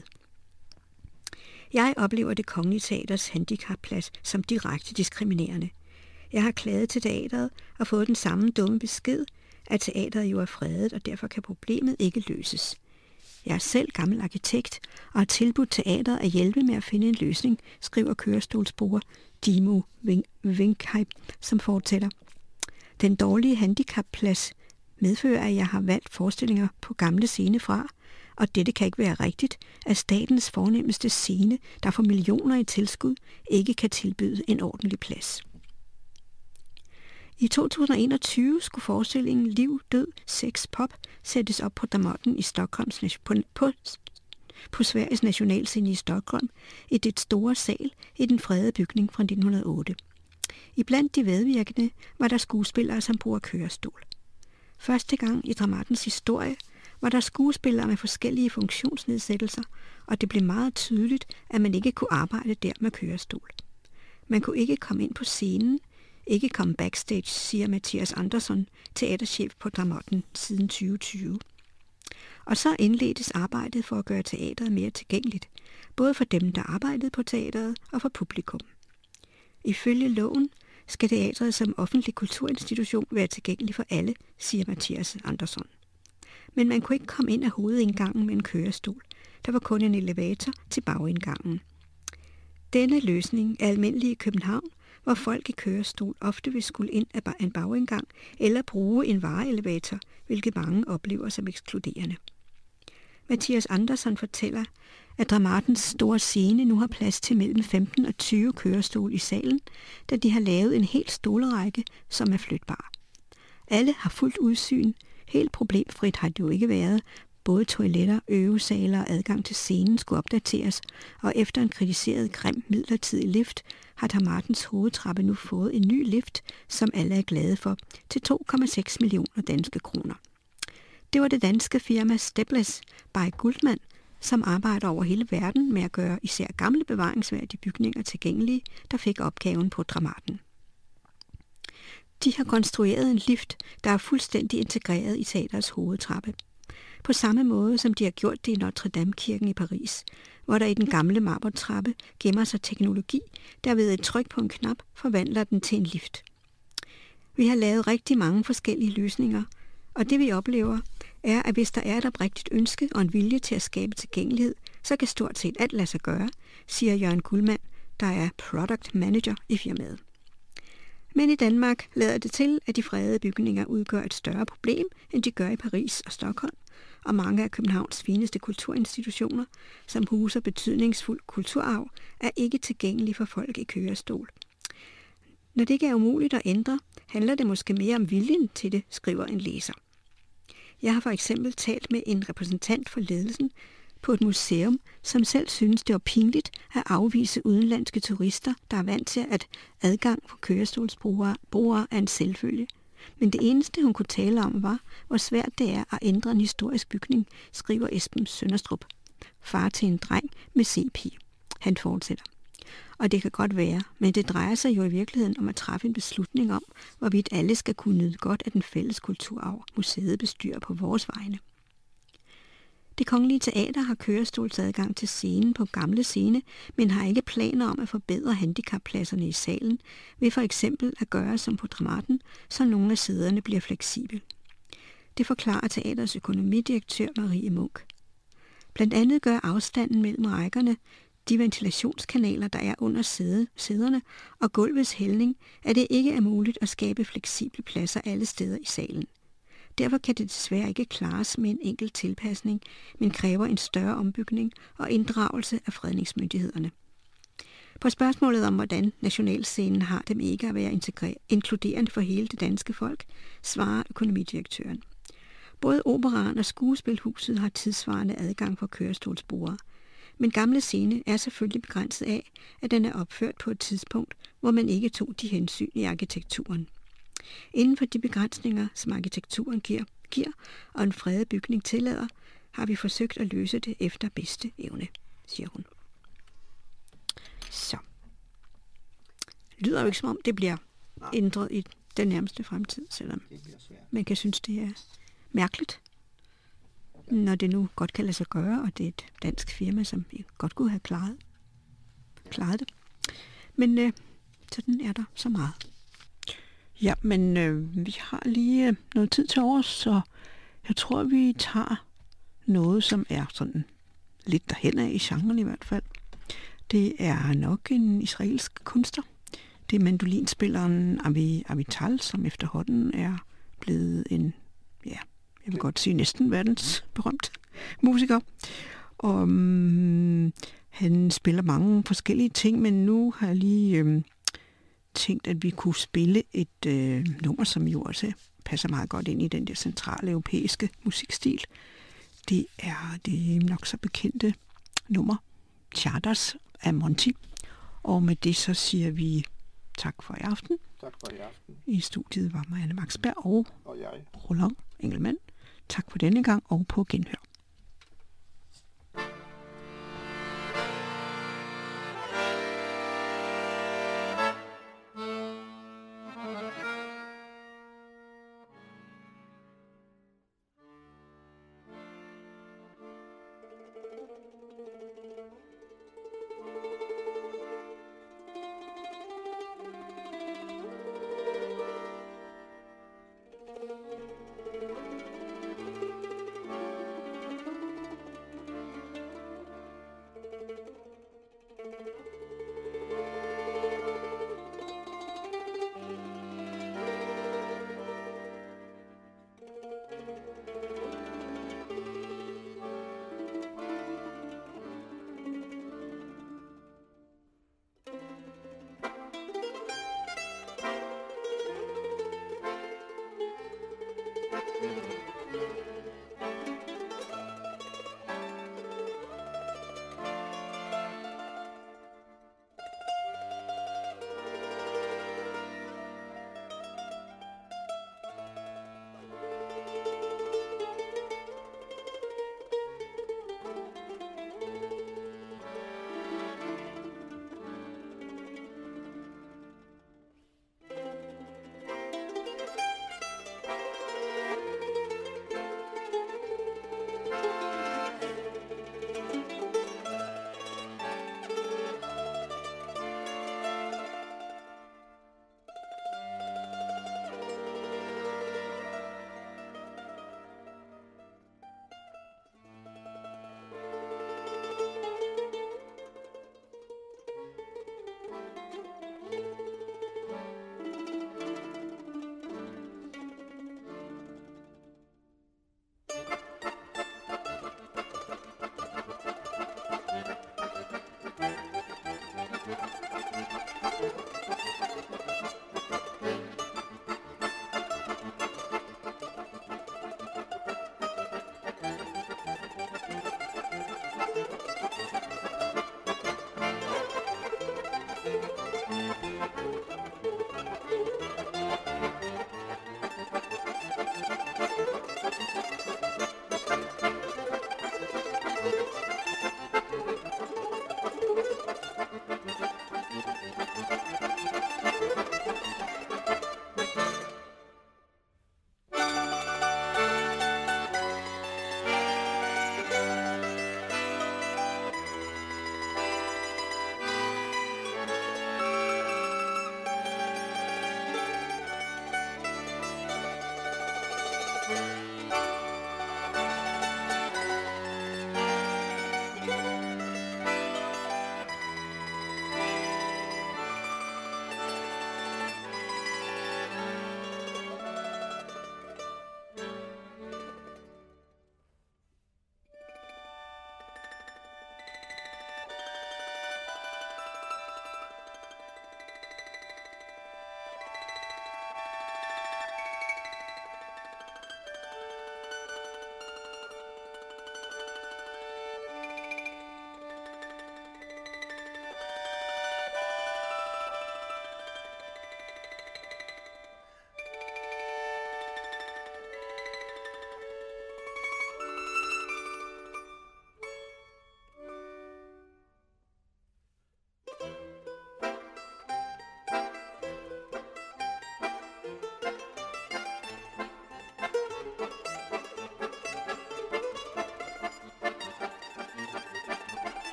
Jeg oplever det Kongelige Teaters handicapplads som direkte diskriminerende. Jeg har klaget til teateret og fået den samme dumme besked, at teateret jo er fredet, og derfor kan problemet ikke løses. Jeg er selv gammel arkitekt og har tilbudt teateret at hjælpe med at finde en løsning, skriver kørestolsbruger Dimo Winkheim, som fortæller. Den dårlige handicapplads medfører, at jeg har valgt forestillinger på gamle scene fra, og dette kan ikke være rigtigt, at statens fornemmeste scene, der får millioner i tilskud, ikke kan tilbyde en ordentlig plads. I to tusind og enogtyve skulle forestillingen Liv, Død, Sex, Pop sættes op på Dramaten i Stockholms, på, på, på Sveriges nationalscene i Stockholm, i det store sal i den fredede bygning fra nitten hundrede og otte. Iblandt de medvirkende var der skuespillere, som bruger kørestol. Første gang i Dramatens historie var der skuespillere med forskellige funktionsnedsættelser, og det blev meget tydeligt, at man ikke kunne arbejde der med kørestol. Man kunne ikke komme ind på scenen, ikke komme backstage, siger Mathias Andersson, teaterchef på Dramaten siden tyve tyve. Og så indledtes arbejdet for at gøre teateret mere tilgængeligt, både for dem, der arbejdede på teateret og for publikum. Ifølge loven skal teatret som offentlig kulturinstitution være tilgængelig for alle, siger Mathias Andersson. Men man kunne ikke komme ind af hovedindgangen med en kørestol. Der var kun en elevator til bagindgangen. Denne løsning er almindelig i København, hvor folk i kørestol ofte vil skulle ind af en bagindgang eller bruge en vareelevator, hvilket mange oplever som ekskluderende. Mathias Andersson fortæller, at Dramatens store scene nu har plads til mellem femten og tyve kørestol i salen, da de har lavet en hel stolerække, som er flytbar. Alle har fuldt udsyn. Helt problemfrit har det jo ikke været. Både toiletter, øvesaler og adgang til scenen skulle opdateres, og efter en kritiseret grim midlertidig lift har Dramatens hovedtrappe nu fået en ny lift, som alle er glade for, til to komma seks millioner danske kroner. Det var det danske firma Stepless by Guldman, som arbejder over hele verden med at gøre især gamle bevaringsværdige bygninger tilgængelige, der fik opgaven på Dramaten. De har konstrueret en lift, der er fuldstændig integreret i teaterets hovedtrappe. På samme måde som de har gjort det i Notre Dame-kirken i Paris, hvor der i den gamle marmortrappe gemmer sig teknologi, der ved et tryk på en knap forvandler den til en lift. Vi har lavet rigtig mange forskellige løsninger, Og det vi oplever, er, at hvis der er et oprigtigt ønske og en vilje til at skabe tilgængelighed, så kan stort set alt lade sig gøre, siger Jørgen Kuhlmann, der er product manager i firmaet. Men i Danmark lader det til, at de fredede bygninger udgør et større problem, end de gør i Paris og Stockholm, og mange af Københavns fineste kulturinstitutioner, som huser betydningsfuld kulturarv, er ikke tilgængelige for folk i kørestol. Når det ikke er umuligt at ændre, handler det måske mere om viljen til det, skriver en læser. Jeg har for eksempel talt med en repræsentant for ledelsen på et museum, som selv synes, det var pinligt at afvise udenlandske turister, der er vant til, at adgang for kørestolsbrugere brugere er en selvfølge. Men det eneste, hun kunne tale om, var, hvor svært det er at ændre en historisk bygning, skriver Esben Sønderstrup, far til en dreng med C P. Han fortsætter. Og det kan godt være, men det drejer sig jo i virkeligheden om at træffe en beslutning om, hvorvidt alle skal kunne nyde godt af den fælles kulturarv, museet bestyrer på vores vegne. Det Kongelige Teater har kørestolsadgang til scenen på Gamle Scene, men har ikke planer om at forbedre handicappladserne i salen, ved for eksempel at gøre som på Dramaten, så nogle af sæderne bliver fleksible. Det forklarer teaters økonomidirektør Marie Munk. Blandt andet gør afstanden mellem rækkerne, de ventilationskanaler, der er under sæde, sæderne og gulvets hældning, at det ikke er muligt at skabe fleksible pladser alle steder i salen. Derfor kan det desværre ikke klares med en enkelt tilpasning, men kræver en større ombygning og inddragelse af fredningsmyndighederne. På spørgsmålet om, hvordan nationalscenen har dem ikke at være inkluderende for hele det danske folk, svarer økonomidirektøren. Både operaen og skuespilhuset har tidsvarende adgang for kørestolsbrugere, men Gamle Scene er selvfølgelig begrænset af, at den er opført på et tidspunkt, hvor man ikke tog de hensyn i arkitekturen. Inden for de begrænsninger, som arkitekturen giver, giver og en fredet bygning tillader, har vi forsøgt at løse det efter bedste evne, siger hun. Så. Lyder jo ikke som om, det bliver ændret i den nærmeste fremtid, selvom man kan synes, det er mærkeligt, når det nu godt kan lade sig gøre, og det er et dansk firma, som godt kunne have klaret, klaret det. Men øh, sådan er der så meget. Ja, men øh, vi har lige øh, noget tid til over, så jeg tror, vi tager noget, som er sådan lidt derhen af i genren i hvert fald. Det er nok en israelsk kunstner. Det er mandolinspilleren Avi Avital, som efterhånden er blevet en, ja, jeg vil godt sige næsten verdensberømt musiker. Og um, han spiller mange forskellige ting, men nu har jeg lige øh, tænkt, at vi kunne spille et øh, nummer, som jo også passer meget godt ind i den der centrale europæiske musikstil. Det er det nok så bekendte nummer, Charters af Monty. Og med det så siger vi tak for i aften. Tak for i aften. I studiet var Marianne Maxberg og, og jeg, Roland Engelmann. Tak for denne gang og på genhør.